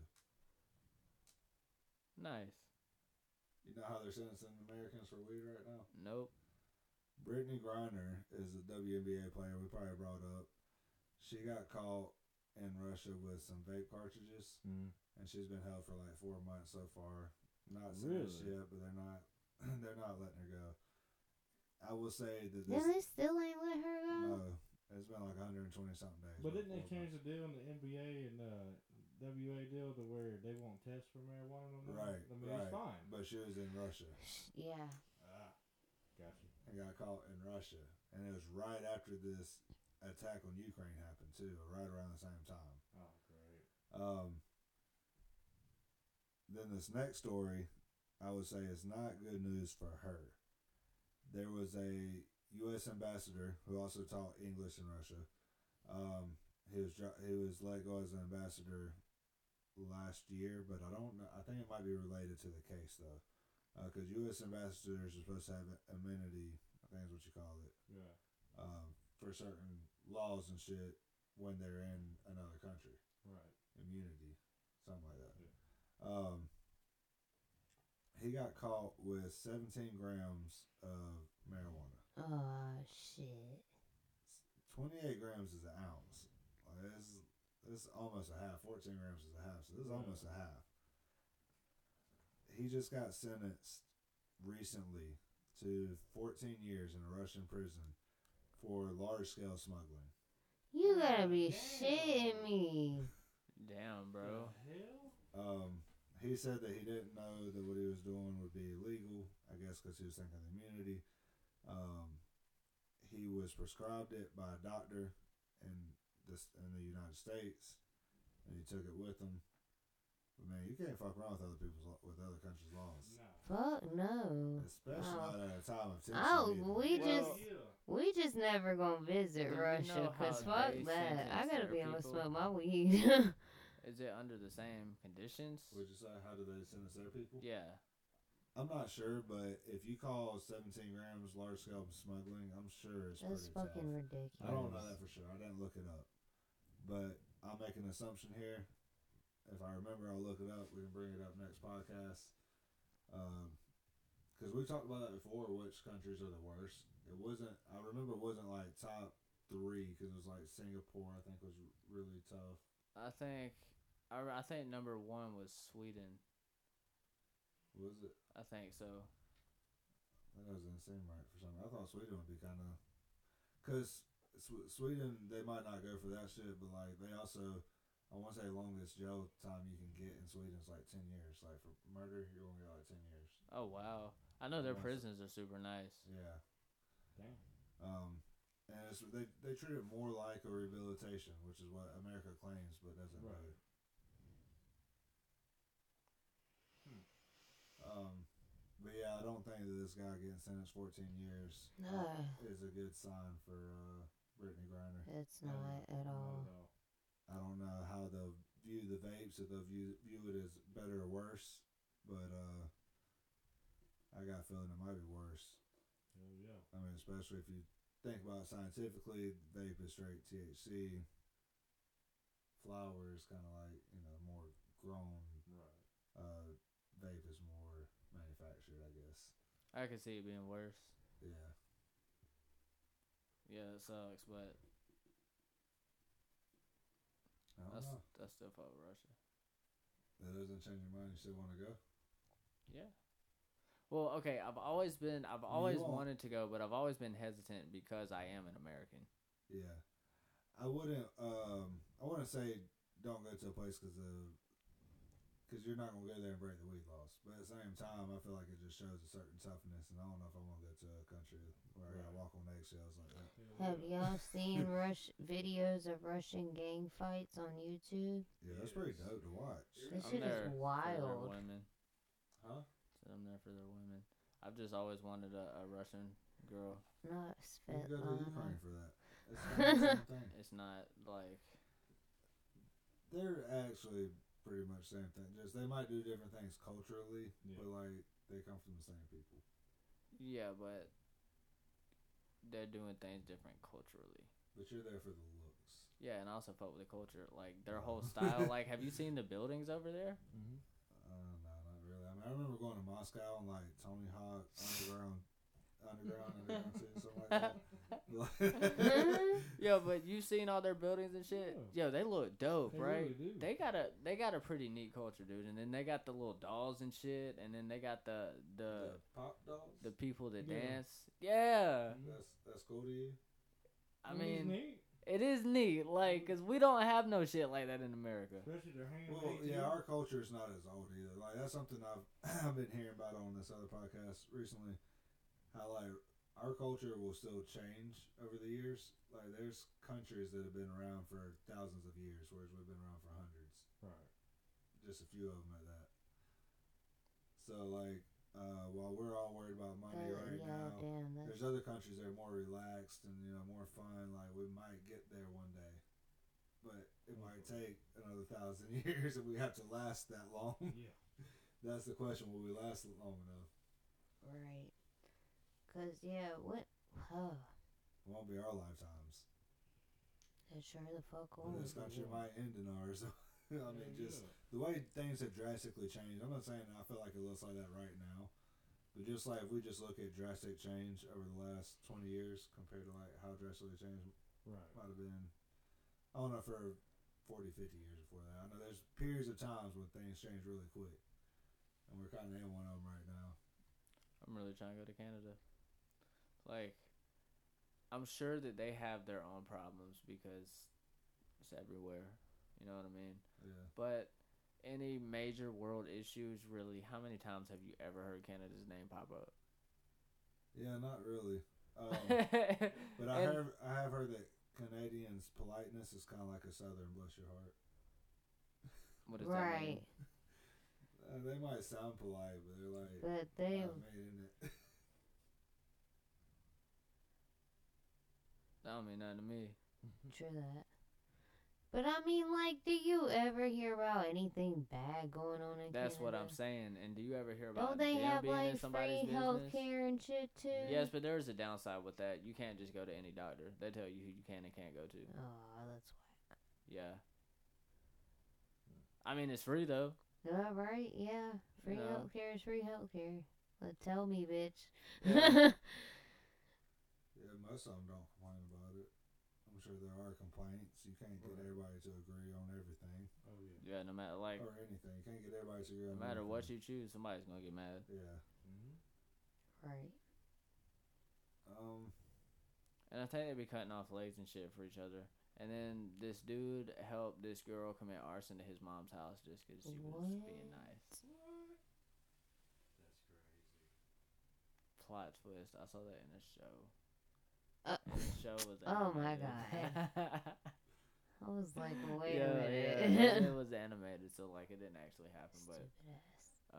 Nice. You know how they're sentencing Americans for weed right now? Nope. Brittany Griner is a WNBA player we probably brought up. She got caught in Russia with some vape cartridges, and she's been held for like 4 months so far. Not sentenced Really? yet, but they're not they're not letting her go. I will say that Then this they still ain't let her go. no, it's been like 120 something days. But didn't they 4 change months. the deal in the NBA and WA deal to where they won't test for marijuana no more? Right, I mean, right. it's fine. But she was in Russia Yeah. Ah, gotcha. and got caught in Russia, and it was right after this attack on Ukraine happened too, right around the same time. Oh, great. Then this next story, I would say is not good news for her. There was a U.S. ambassador who also taught English in Russia. He was let go as an ambassador last year, but I don't know. I think it might be related to the case though, because U.S. ambassadors are supposed to have immunity. I think is what you call it. Yeah. For certain laws and shit when they're in another country. Right. Immunity, something like that. Yeah. He got caught with 17 grams of marijuana. Oh shit. 28 grams is an ounce. Like it's almost a half. 14 grams is a half. So this is Yeah. almost a half. He just got sentenced recently to 14 years in a Russian prison for large-scale smuggling. You gotta be Damn. shitting me. Damn, bro. The hell? He said that he didn't know that what he was doing would be illegal. I guess because he was thinking of the immunity. He was prescribed it by a doctor in the United States, and he took it with him. Man, you can't fuck around with other countries' laws, No. Fuck no. especially Oh. not at a time of tension. Oh, either. we just never gonna visit Do you Russia, know how 'cause fuck they that. I sentence gotta their be able to people? smoke my weed. Is it under the same conditions? Would you say how do they sentence their people? Yeah. I'm not sure, but if you call 17 grams large scale smuggling, I'm sure it's That's pretty fucking tough. ridiculous. I don't know that for sure. I didn't look it up, but I'll make an assumption here. If I remember, I'll look it up. We can bring it up next podcast. Because we talked about that before. Which countries are the worst? It wasn't. I remember it wasn't like top 3 because it was like Singapore. I think was really tough. I think number 1 was Sweden. Was it? I think so. That doesn't seem right for some reason. I thought Sweden would be kind of, because Sweden they might not go for that shit, but like they also, I want to say longest jail time you can get in Sweden is like 10 years. Like for murder, you're gonna get like 10 years. Oh wow. I know their Nice. prisons are super nice. Yeah. Damn. And they treat it more like a rehabilitation, which is what America claims, but doesn't Right. really. But yeah, I don't think that this guy getting sentenced 14 years is a good sign for Brittany Griner. It's not at all. I don't know how they'll view the vapes, if they'll view it as better or worse, but I got a feeling it might be worse. Hell yeah. I mean, especially if you think about it scientifically, vape is straight THC. Flower is kind of like, more grown. Right. Vape is more manufactured, I guess. I could see it being worse. Yeah. Yeah, it sucks, but I don't know. that's still fuck with Russia. That doesn't change your mind. You still want to go? Yeah. Well, okay, I've always won't. wanted to go, but I've always been hesitant because I am an American. Yeah. I wouldn't say don't go to a place because you're not going to go there and break the weed laws. But at the same time, I feel like it just shows a certain toughness, and I don't know if I want to go to a country where I got to walk on eggshells like that. Have y'all seen videos of Russian gang fights on YouTube? Yeah, that's pretty dope to watch. This I'm shit there is for their wild. women. Huh? I'm there for their women. I've just always wanted a Russian girl. Not You can go to Svetlana. Ukraine for that. It's kind of the same thing. It's not like They're actually pretty much the same thing. Just they might do different things culturally, Yeah. but like they come from the same people. yeah, but they're doing things different culturally. But you're there for the looks. Yeah, and I also fuck with the culture, like their whole style. Like, have you seen the buildings over there? Mm-hmm. No, not really. I mean, I remember going to Moscow and like Tony Hawk Underground shit, something like that. Yeah, but you seen all their buildings and shit. Yeah. Yo, they look dope, They right? really do. They got a pretty neat culture, dude. And then they got the little dolls and shit. And then they got the pop dolls. the people that Yeah. dance. Yeah, That's cool to you. I It's mean, neat. it is neat, like, cause we don't have no shit like that in America. Especially their handmade. Well, yeah, too. our culture is not as old either. Like that's something I've been hearing about on this other podcast recently. How like our culture will still change over the years. Like there's countries that have been around for thousands of years, whereas we've been around for hundreds. Right. Just a few of them at that. So like, while we're all worried about money right now, damn, there's other countries that are more relaxed and more fun. Like we might get there one day, but it might take another 1,000 years if we have to last that long. Yeah. That's the question: will we last long enough? right. 'Cause yeah, what? Oh, It won't be our lifetimes. it sure the fuck But won't. this country might end in ours. I mean, Hell just yeah. the way things have drastically changed. I'm not saying I feel like it looks like that right now, but just like if we just look at drastic change over the last 20 years compared to like how drastically changed Right. might have been, I don't know, for 40, 50 years before that. I know there's periods of times when things change really quick, and we're kind of in one of them right now. I'm really trying to go to Canada. Like, I'm sure that they have their own problems because it's everywhere. You know what I mean? Yeah. But any major world issues, really, how many times have you ever heard Canada's name pop up? Yeah, not really. But And- I have heard that Canadians' politeness is kind of like a Southern bless your heart. What does that mean? Right. They might sound polite, but they're like, But they, I'm meaning it. That don't mean nothing to me. true that. But I mean, like, do you ever hear about anything bad going on in That's what Canada? I'm saying. And do you ever hear about Don't they them have being in like somebody's free business? health care and shit too? Yes, but there is a downside with that. You can't just go to any doctor. They tell you who you can and can't go to. Oh, that's whack. Yeah. I mean, it's free though. Yeah, right? Yeah. Free know. health care is free health care. Tell me, bitch. Yeah. Yeah, most of them don't complain about it. I'm sure there are complaints. You can't get Right. everybody to agree on everything Oh yeah. Yeah, no matter like, or anything. You can't get everybody to agree no on matter what everything. you choose, somebody's gonna get mad. Yeah. Mm-hmm. Right. And I think they be cutting off legs and shit for each other. And then this dude helped this girl commit arson to his mom's house just because she was being What? nice. That's crazy. Plot twist. I saw that in a show. Uh, And the show was Oh my animated. I was like, wait yeah, a minute. yeah, it was animated, so like it didn't actually happen. But Stupid ass.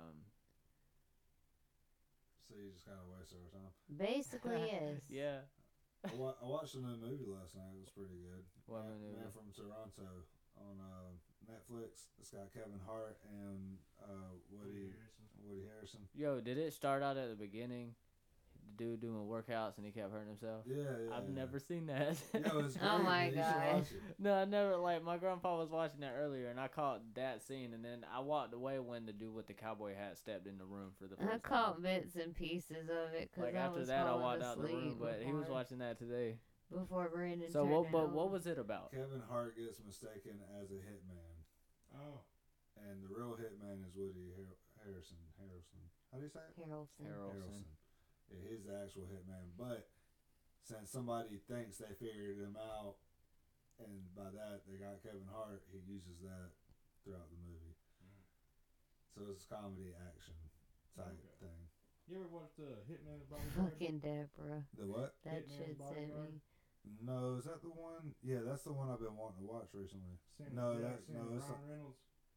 So you just kind of waste our time. Basically, yes. yeah. I watched a new movie last night. It was pretty good. What Man, movie? Man from Toronto on Netflix. It's got Kevin Hart and Woody Harrelson. Yo, did it start out at the beginning? The dude doing workouts and he kept hurting himself. Yeah. I've never seen that. Yeah, it was great. Oh my man. You should God. watch it. No, I never. Like my grandpa was watching that earlier, and I caught that scene, and then I walked away when the dude with the cowboy hat stepped in the room for the first I time. caught bits and pieces of it because Like I after was that, I falling walked out the room, asleep but he was before- watching that today. before Brandon. So turned what? it But on. what was it about? Kevin Hart gets mistaken as a hitman, Oh. and the real hitman is Woody Harrelson. How do you say it? Harrelson. Harrelson. Yeah, he's the actual hitman. But since somebody thinks they figured him out, and by that they got Kevin Hart, he uses that throughout the movie. Mm. So it's comedy action type Okay. thing. You ever watched Hitman's Bodyguard? Fucking Deborah. The what? That Hitman's shit sent Bodyguard? me. No, is that the one? Yeah, that's the one I've been wanting to watch recently. Samuel No, Jackson, no, it's Ryan Reynolds.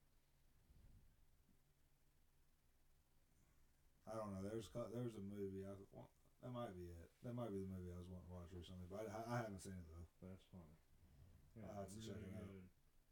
I don't know. There's a movie. That might be it. That might be the movie I was wanting to watch recently, but I haven't seen it though. That's funny. Yeah, I'll have to check it out. good.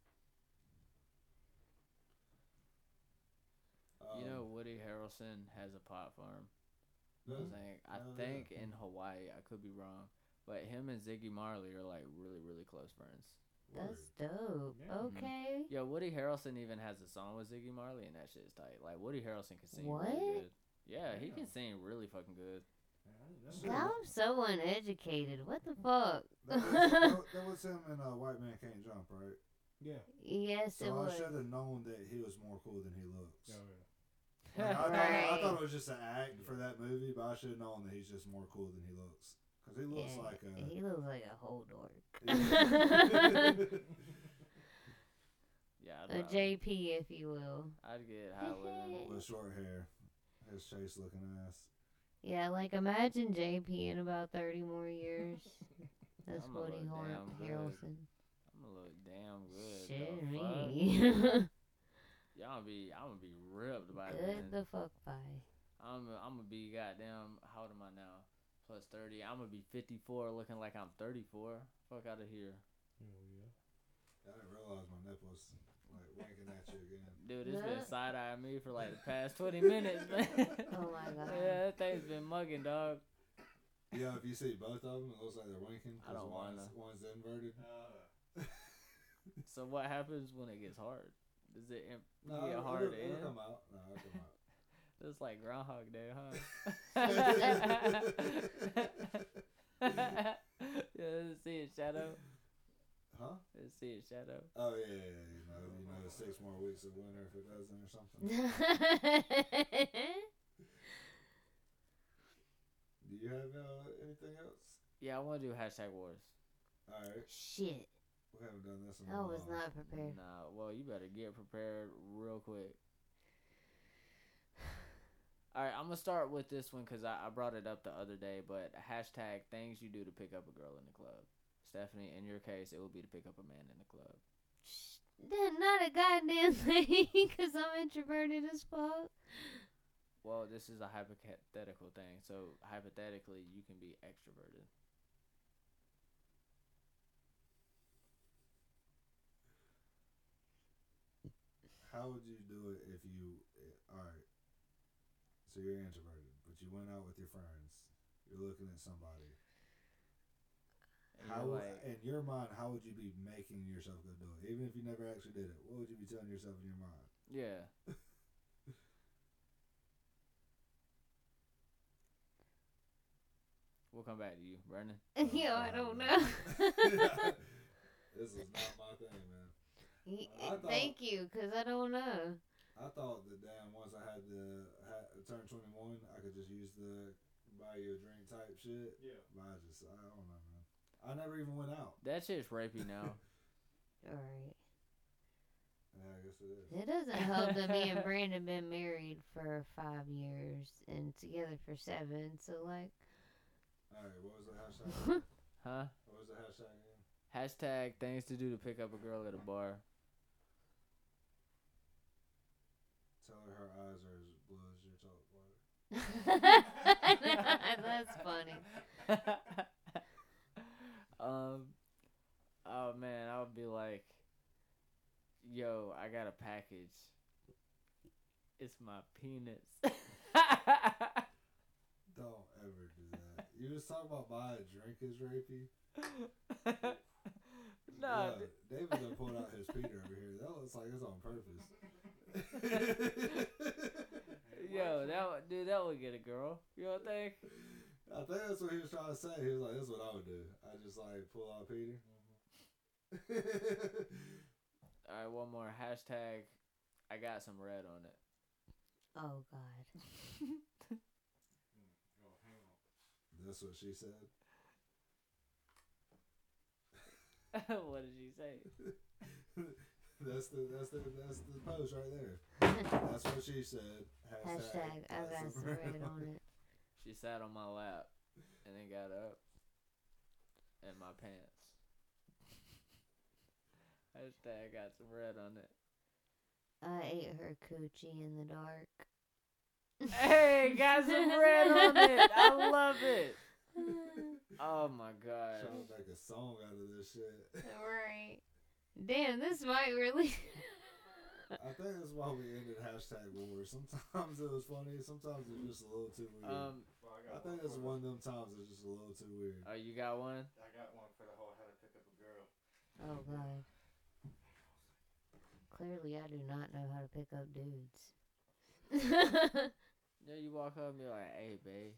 You know, Woody Harrelson has a pot farm. does- I Oh, think yeah. in Hawaii. I could be wrong, but him and Ziggy Marley are like really, really close friends. That's dope. Yeah. Okay. Yo, Woody Harrelson even has a song with Ziggy Marley, and that shit's tight. Like Woody Harrelson can sing What? really good. Yeah, he Yeah. can sing really fucking good. Yeah, that's Sure. God, I'm so uneducated. What the fuck? That was him in White Man Can't Jump, right? Yeah. Yes, it So I was. should have known that he was more cool than he looks. Oh yeah. Like, I Right. thought it was just an act for that movie, but I should have known that he's just more cool than he looks. Because he looks Yeah, like a. he looks like a whole dork. Yeah, I'd A rather- JP, if you will. I'd get high with him. With short hair. His Chase looking ass. Yeah, like imagine JP in about 30 more years. That's I'ma Woody look damn good. Harrelson. I'm gonna look damn good. Shit, the fuck? me. I'm gonna be ripped by Good then. the fuck by. I'm gonna be goddamn. How old am I now? Plus 30. I'm gonna be 54, looking like I'm 34. Fuck out of here, Oh yeah. I didn't realize my nipples like winking at you again. dude. It's been Yeah. side eyeing me for like the past 20 minutes, man. Oh my God. Yeah, that thing's been mugging, dog. Yeah, if you see both of them, it looks like they're winking. I don't 'cause wanna. One's inverted. So what happens when it gets hard? Does it No, get it'll, hard it'll, in? it'll come out. No, it'll come out. It's like Groundhog Day, huh? Yeah, see its shadow. Huh? See its shadow. Oh yeah. You know, 6 more weeks of winter if it doesn't or something. Do you have anything else? Yeah, I want to do hashtag wars. All right, Shit. we haven't done this in a I while. was not prepared. Nah, well, you better get prepared real quick. All right, I'm gonna start with this one because I brought it up the other day. But hashtag things you do to pick up a girl in the club. Stephanie, in your case, it would be to pick up a man in the club. Not a goddamn thing, because I'm introverted as fuck. Well, this is a hypothetical thing. So hypothetically, you can be extroverted. How would you do it if you? Alright, so you're introverted, but you went out with your friends. You're looking at somebody. And How, you're like, in your mind, how would you be making yourself go do it? Even if you never actually did it, what would you be telling yourself in your mind? yeah. We'll come back to you, Brendan. Yo, I don't know. This is not my thing, man. Thank you, because I don't know. I thought that damn once I had to turn 21, I could just use the buy you a drink type shit. Yeah. But I don't know, man. I never even went out. That shit's rapey now. Alright. Yeah, I guess it is. It doesn't help that me and Brandon been married for 5 years and together for 7, so like. Alright, what was the hashtag? Huh? What was the hashtag again? Hashtag things to do to pick up a girl at a bar. Tell her her eyes are as blue as your top water. That's funny. Oh man, I would be like, yo, I got a package. It's my penis. Don't ever do that. You was talking about buying a drink is rapey. No, Yeah, David done pulled out his Peter over here. That looks like it's on purpose. yo, that would get a girl. You don't think? I think that's what he was trying to say. He was like, "This is what I would do. I just like pull out Peter." All right, one more hashtag. I got some red on it. Oh, God. Oh, hang on. That's what she said. What did she say? That's the post right there. That's what she said. Hashtag, I got some red on it. She sat on my lap and then got up in my pants. Hashtag got some red on it. I ate her coochie in the dark. Hey, got some red on it. I love it. Oh my god. Trying to make a song out of this shit. Right. Damn, this might really. I think that's why we ended hashtag war. Sometimes it was funny, sometimes it's just a little too weird. Well, I think it's one of them times it's just a little too weird. Oh, you got one? I got one for the whole how to pick up a girl. Oh, God. Clearly, I do not know how to pick up dudes. Yeah, you walk up and be like, hey, babe.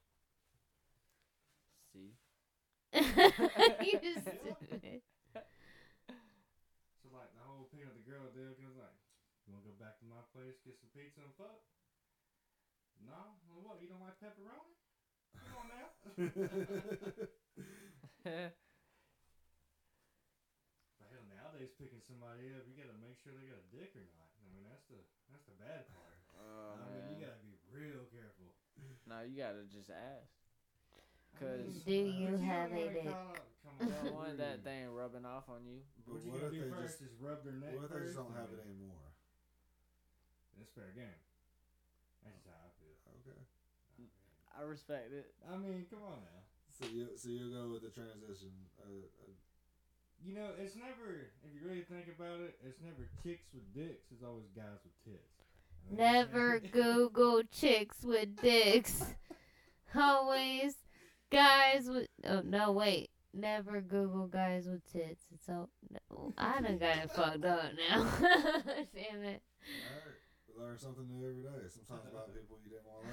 See? You stupid. So like the whole picking up the girl deal goes like, you wanna go back to my place, get some pizza and fuck? No? Well, what, you don't like pepperoni? Come on now. But hell, nowadays picking somebody up, you gotta make sure they got a dick or not. I mean, that's the bad part. Oh, I mean, you man. gotta be real careful. No, you gotta just ask. 'Cause- Do you but have don't a wanna dick? Come You on, don't want that thing rubbing off on you. But What you what gonna if do they first just is rub their neck what if they just first? don't I have mean, it anymore? That's fair game. That's just how I feel. Okay. I respect it. I mean, come on now. So you go with the transition. You know, it's never, if you really think about it, it's never chicks with dicks, it's always guys with tits. I mean, Never Google chicks with dicks. Always guys with. Oh, no, wait. Never Google guys with tits. It's all. No, I done got it fucked up now. Damn it. Alright. We learn something new every day. Sometimes about people you didn't want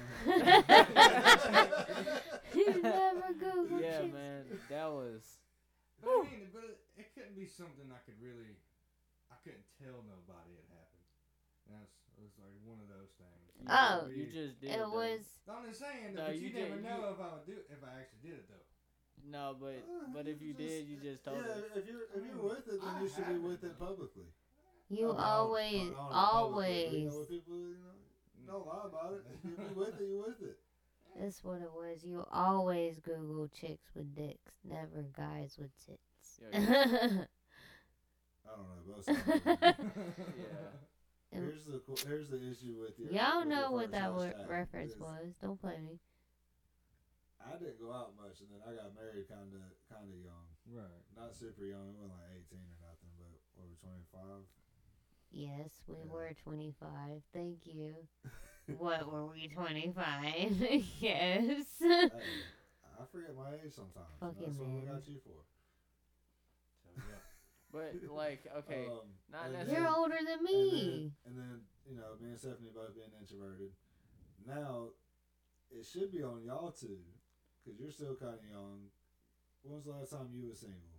to learn. Never Google Yeah, chicks. man. That was. But I mean, it couldn't be something I couldn't tell nobody it happened. It was like one of those things. Oh. You just did It though. was. I'm just saying, No, but you you never did- know if I actually did it though. No, but if you did, you just told Yeah, us. if you're with it, then you should be with it publicly. You I mean, always, publicly. always. You know, people, don't lie about it. If you be with it, you with it. That's what it was. You always Google chicks with dicks, never guys with tits. Yo, I I don't know. Both sound weird. Yeah. Here's the issue with your. Y'all with know your what first that hashtag, reference is was. Don't play me. I didn't go out much, and then I got married kind of young. Right. Not super young. It wasn't like 18 or nothing, but what were 25? Yes, we Yeah. were 25. Thank you. What were we, 25? Yes. Hey, I forget my age sometimes. Fucking That's what we man. got you for. So yeah. But like, okay, not and necessarily. You're older than me. And then, you know, me and Stephanie both being introverted. Now, it should be on y'all two, because you're still kind of young. When was the last time you were single?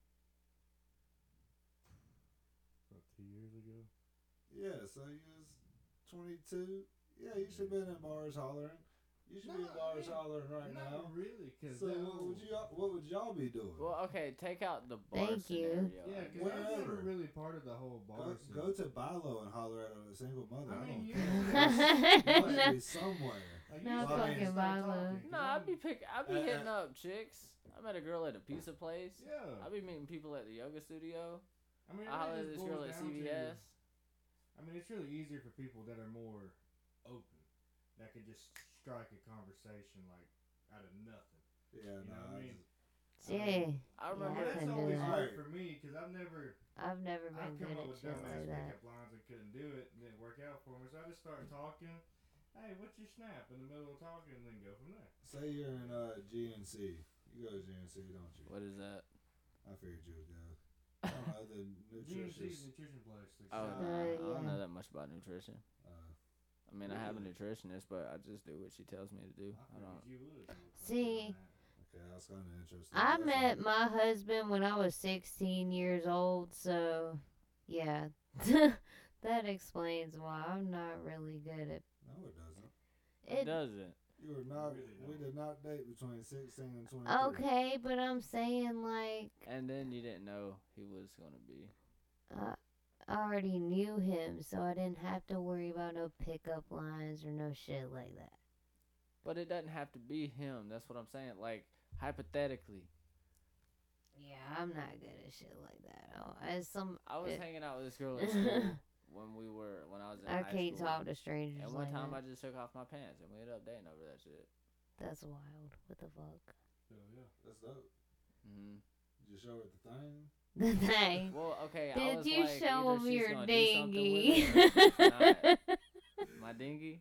About 2 years ago. Yeah, so you was 22. Yeah, you should have been in bars hollering. You should be in bars hollering right now. Not really, cause So what would y'all be doing? Well, okay, take out the bar Thank you. scenario. yeah, I cause guess. I was never Whatever. really part of the whole bar scene. Go to Bilo and holler at a single mother. I mean, don't yeah. care. You must be somewhere. Like, No you just fucking gotta start Milo. talking, 'cause No, I'd be Uh, hitting up chicks. I met a girl at a pizza place. Yeah. I'd be meeting people at the yoga studio. I mean, it I hollered at really this just girl boils at down to- CVS. I mean, it's really easier for people that are more open, that could just strike a conversation like out of nothing. Yeah, You no. know what I mean? Yeah. I Yeah, remember. I That's couldn't do always that. hard for me because I've never I've never been I've good come up at with shit dumbass like that. pickup lines and couldn't do it and didn't work out for me. So I just started talking. Hey, what's your snap in the middle of talking and then go from there. Say you're in GNC. You go to GNC, don't you? What is that? I figured you would go. I don't know, the GNC's nutritious. nutrition place. Oh, Uh, nah, I don't yeah. know that much about nutrition. I mean, I have a nutritionist, but I just do what she tells me to do. I don't. You would. See, Okay, I was kind of interested. I That's met all. my husband when I was 16 years old, so yeah. That explains why I'm not really good at No, it doesn't. It it. doesn't. You were not. Really We don't. did not date between 16 and 23. Okay, but I'm saying like And then you didn't know he was gonna be. I already knew him, so I didn't have to worry about no pickup lines or no shit like that. But it doesn't have to be him. That's what I'm saying. Like hypothetically, Yeah, I'm not good at shit like that. As some, I was it- hanging out with this girl at school when I was in I high can't school. talk to strangers And one like time that. I just took off my pants and we ended up dating over that shit. That's wild. What the fuck? So, yeah. That's dope. hmm Did you show her the thing? The thing. Well, okay. I Did was you like, show either him she's your gonna do something dinghy? with it or she's not. My dinghy.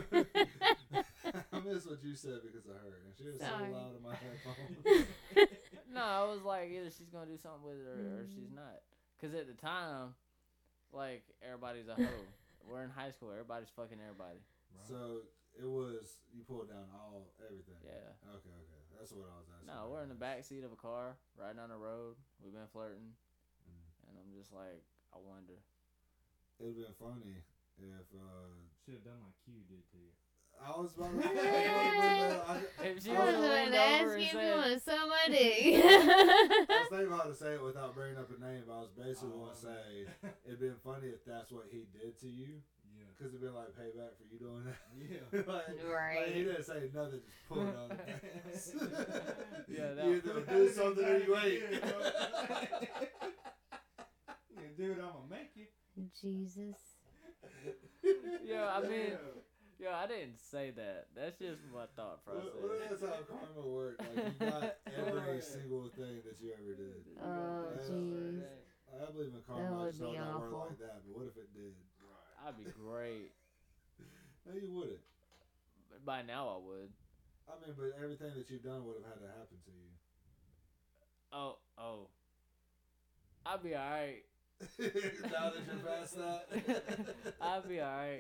I missed what you said because I heard, and she was so Sorry. loud in my headphones. No, I was like, either she's gonna do something with it or she's Mm. not. Cause at the time, like everybody's a hoe. We're in high school. Everybody's fucking everybody. So it was you pulled down everything. Yeah. Okay. That's what I was asking. No, we're in the back seat of a car, riding down the road. We've been flirting, Mm. and I'm just like, I wonder. It'd been funny if Should have done like Q did to you. I was about to I If she I was would've about leaned to ask over and you if you said, want somebody. was thinking about to say it without bringing up a name, but I was basically going to say it'd been funny if that's what he did to you, Yeah. because it'd been like payback for you doing that. Yeah. like Right. he didn't say nothing, just pulled on the pants. Yeah, that- you either do something or you ain't. You do it, I'ma make you. Jesus. Yeah, I mean, yo, I didn't say that. That's just my thought process. Well, that's how karma works. Like you got every single thing that you ever did. Oh, Yeah. jeez. I believe in That karma. I would just don't be know word awful. like that. But what if it did? I'd be great. No, you wouldn't. But by now I would. I mean, but everything that you've done would have had to happen to you. Oh. I'd be alright. Now that you're past that. I'd be alright.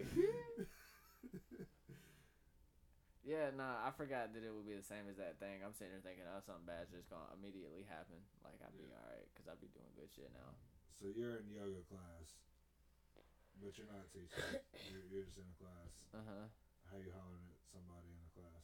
Yeah, nah, I forgot that it would be the same as that thing. I'm sitting here thinking, oh, something bad's just gonna immediately happen. Like, I'd be alright, because I'd be doing good shit now. So you're in yoga class, but you're not teaching. You're just in a class. Uh-huh. How you hollering at somebody in the class?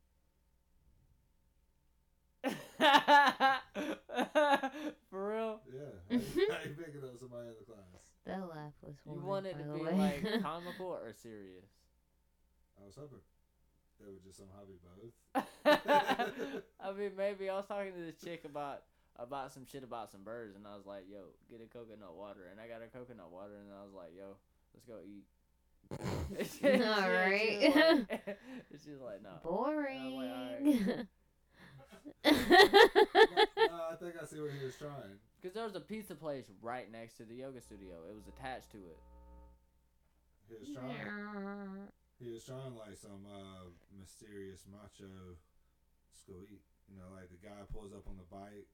For real? Yeah. How you picking up somebody in the class? That laugh was You horny, want it by to the be, way. like, comical or serious? I was hoping they would just somehow be both. I mean, maybe I was talking to this chick about I bought some shit about some birds, and I was like, "Yo, get a coconut water," and I got her coconut water, and I was like, "Yo, let's go eat." All right. She's like, "No." Boring. No, I think I see what he was trying. Because there was a pizza place right next to the yoga studio. It was attached to it. He was trying. He was trying like some mysterious macho squeak. You know, like the guy pulls up on the bike.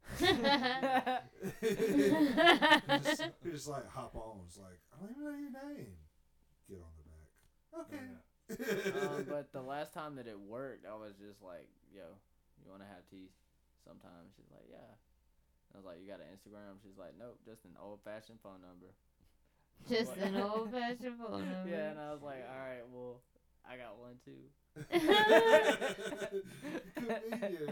he just like hop on. It's like, I don't even know your name. Get on the back. Okay. But the last time that it worked, I was just like, "Yo, you want to have tea sometime?" She's like, "Yeah." I was like, "You got an Instagram?" She's like, "Nope, just an old-fashioned phone number." Just an old-fashioned phone number. Yeah, and I was like, "All right, well, I got one too." Convenient.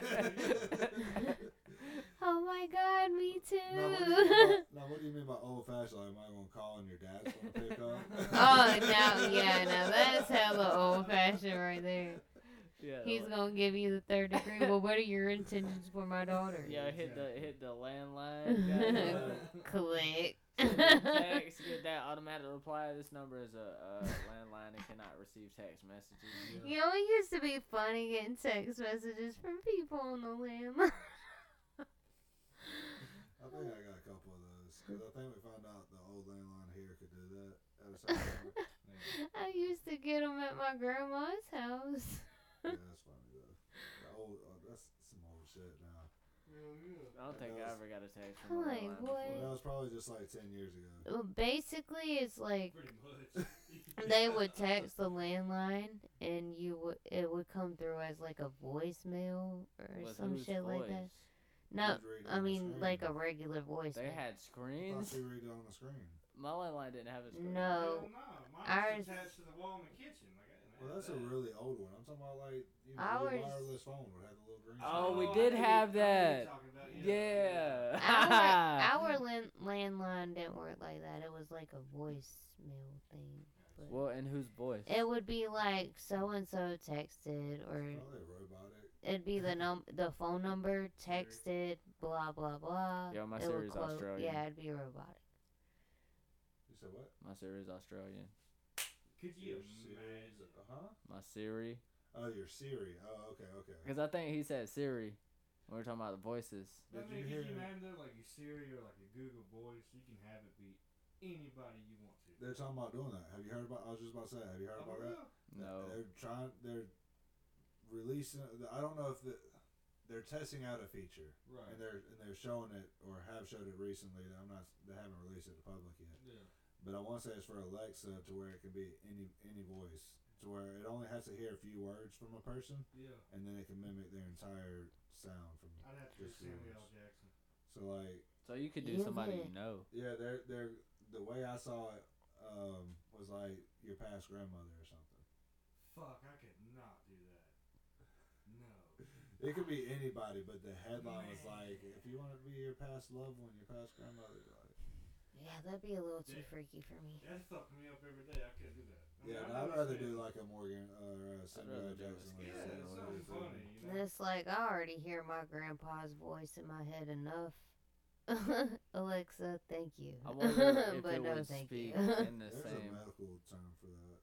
Oh my God, me too. Now, what do you mean by old fashioned? Like, am I going to call and your dad's going to pick up? Oh, now that's hella old-fashioned right there. Yeah. He's gonna give you the third degree. Well, what are your intentions for my daughter? Yeah, hit the landline. Click. Text, get that automatic reply. This number is a landline and cannot receive text messages. You know, it used to be funny getting text messages from people on the landline. I think I got a couple of those. Because I think we found out the old landline here could do that at a certain point. I used to get them at my grandma's house. Yeah, that's funny though. That's some old shit now. I don't think I ever got a text from I'm a like, landline what? before. That was probably just like 10 years ago. Well, basically, it's like Pretty much. they would text the landline, and it would come through as like a voicemail or With some whose shit like that. voice? No, Who's reading I on the mean screen? like a regular voice. They had I screens. thought you read it on the screen. My landline didn't have a screen. No. Hell no. Mine's Ours- attached to the wall in the kitchen. Like, I didn't Well, have that's a that. really old one. I'm talking about like, you know, Ours- your wireless phone would have the little green. Oh, we screen. did I know have what you're that. talking about, Yeah. Our landline didn't work like that. It was like a voicemail thing. But Well, in whose voice? it would be like so and so texted, or Probably robotic. it'd be the phone number texted, blah blah blah. Yeah, my It would Siri's quote- Australian. Yeah, it'd be robotic. You said what? My Siri's Australian. Could you Your Siri. imagine? Huh? My Siri. Oh, your Siri. Oh, okay. Because I think he said Siri when we were talking about the voices. Did I mean, you could hear? you imagine though, like your Siri or like a Google Voice, you can have it be anybody you want to. They're talking about doing that. Have you heard about? I was just about to say. Have you heard Oh, about for that? real? No. They're releasing. I don't know if they're testing out a feature, Right. and they're showing it or have showed it recently. They haven't released it to public yet. Yeah. But I want to say it's for Alexa to where it can be any voice, to where it only has to hear a few words from a person, Yeah. and then it can mimic their entire sound from. I'd have to go Just Samuel yours. L. Jackson. So like, So you could do Yeah, somebody but- you know. yeah, they're the way I saw it was like your past grandmother or something. Fuck, I could not do that. No. It could be anybody, but the headline was Man. like, if you want to be your past loved one, your past grandmother, like, Yeah, that'd be a little too Yeah. freaky for me. That'd fuck me up every day. I couldn't do that. I mean, yeah, I but know I'd what rather you're do saying. like a Morgan or a Samuel rather L. do a Jackson. scary like, Yeah, say, it's whatever something you feel. funny, you And know. it's like I already hear my grandpa's voice in my head enough. Alexa, thank you. I wonder if but it no, would thank speak you. in the There's a same. medical term for that.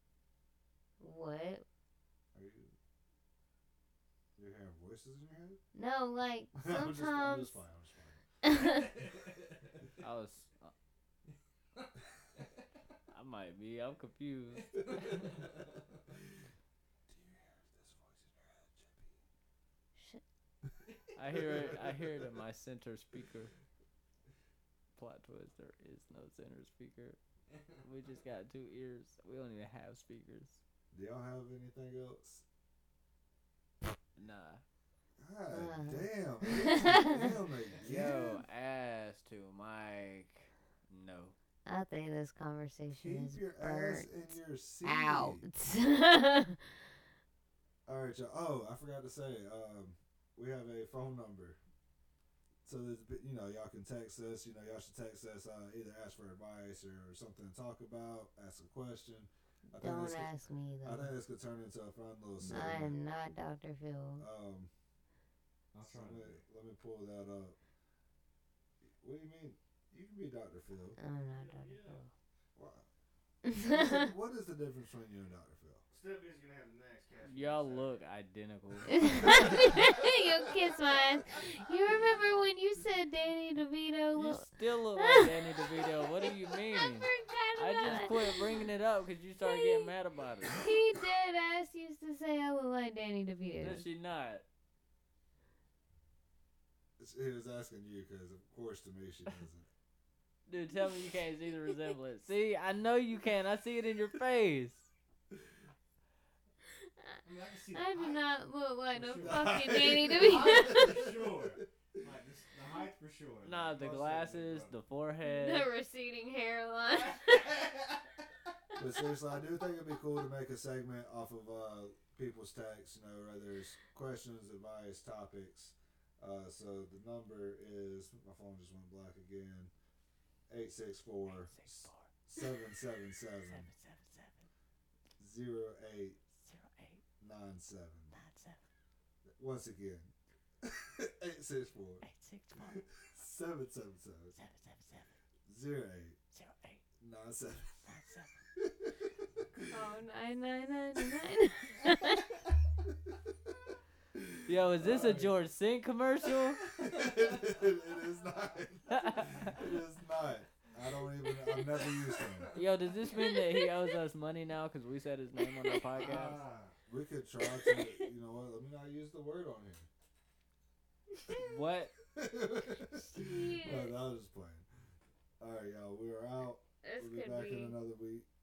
What? Are you're hearing voices in your head? No, like I'm sometimes. just playing. I'm just playing. I was. I might be. I'm confused. Do you hear this voice in your head, JP? I hear it. I hear it in my center speaker. Plot twist: there is no center speaker. We just got two ears. We don't even have speakers. Do y'all have anything else? Nah. God Uh. damn. Yo, ass to Mike. No. I think this conversation Keep is your burnt ass in your seat. out. All right, y'all. Oh, I forgot to say, we have a phone number. So there's, y'all can text us. Y'all should text us. Either ask for advice or something to talk about. Ask a question. I think Don't this could- ask me I though. think this could turn into a fun little I segment. am not Dr. Phil. I'll try. Let me pull that up. What do you mean? You can be Dr. Phil. I'm not Dr. Phil. Why? What is the difference between you and Dr. Phil? Stephanie's gonna have the next cast. Y'all look identical. You kiss my ass. You remember when you said Danny DeVito? You Look, still look like Danny DeVito. What do you I mean? forgot I about just it. quit bringing it up because you started getting mad about it. He dead ass used to say I look like Danny DeVito. Does she not? He was asking you because, of course, to me she doesn't. Dude, tell me you can't see the resemblance. See, I know you can. I see it in your face. I mean, I can see I do not look like For no sure. fucking The Danny height DeVito. for sure. Like the height for sure. Nah, the Most glasses, definitely, the forehead. The receding hairline. But seriously, I do think it'd be cool to make a segment off of people's texts, whether it's questions, advice, topics. So the number is, my phone just went black again, 864 777 0897. Once again, 864 777 0897. Oh, 9999. Yo, is this a George Sink commercial? It is not. It is not. I've never used him. Yo, does this mean that he owes us money now because we said his name on our podcast? We could try to, you know what, let me not use the word on here. What? No, I was just playing. Alright, y'all, we are out. This We'll be could back be. in another week.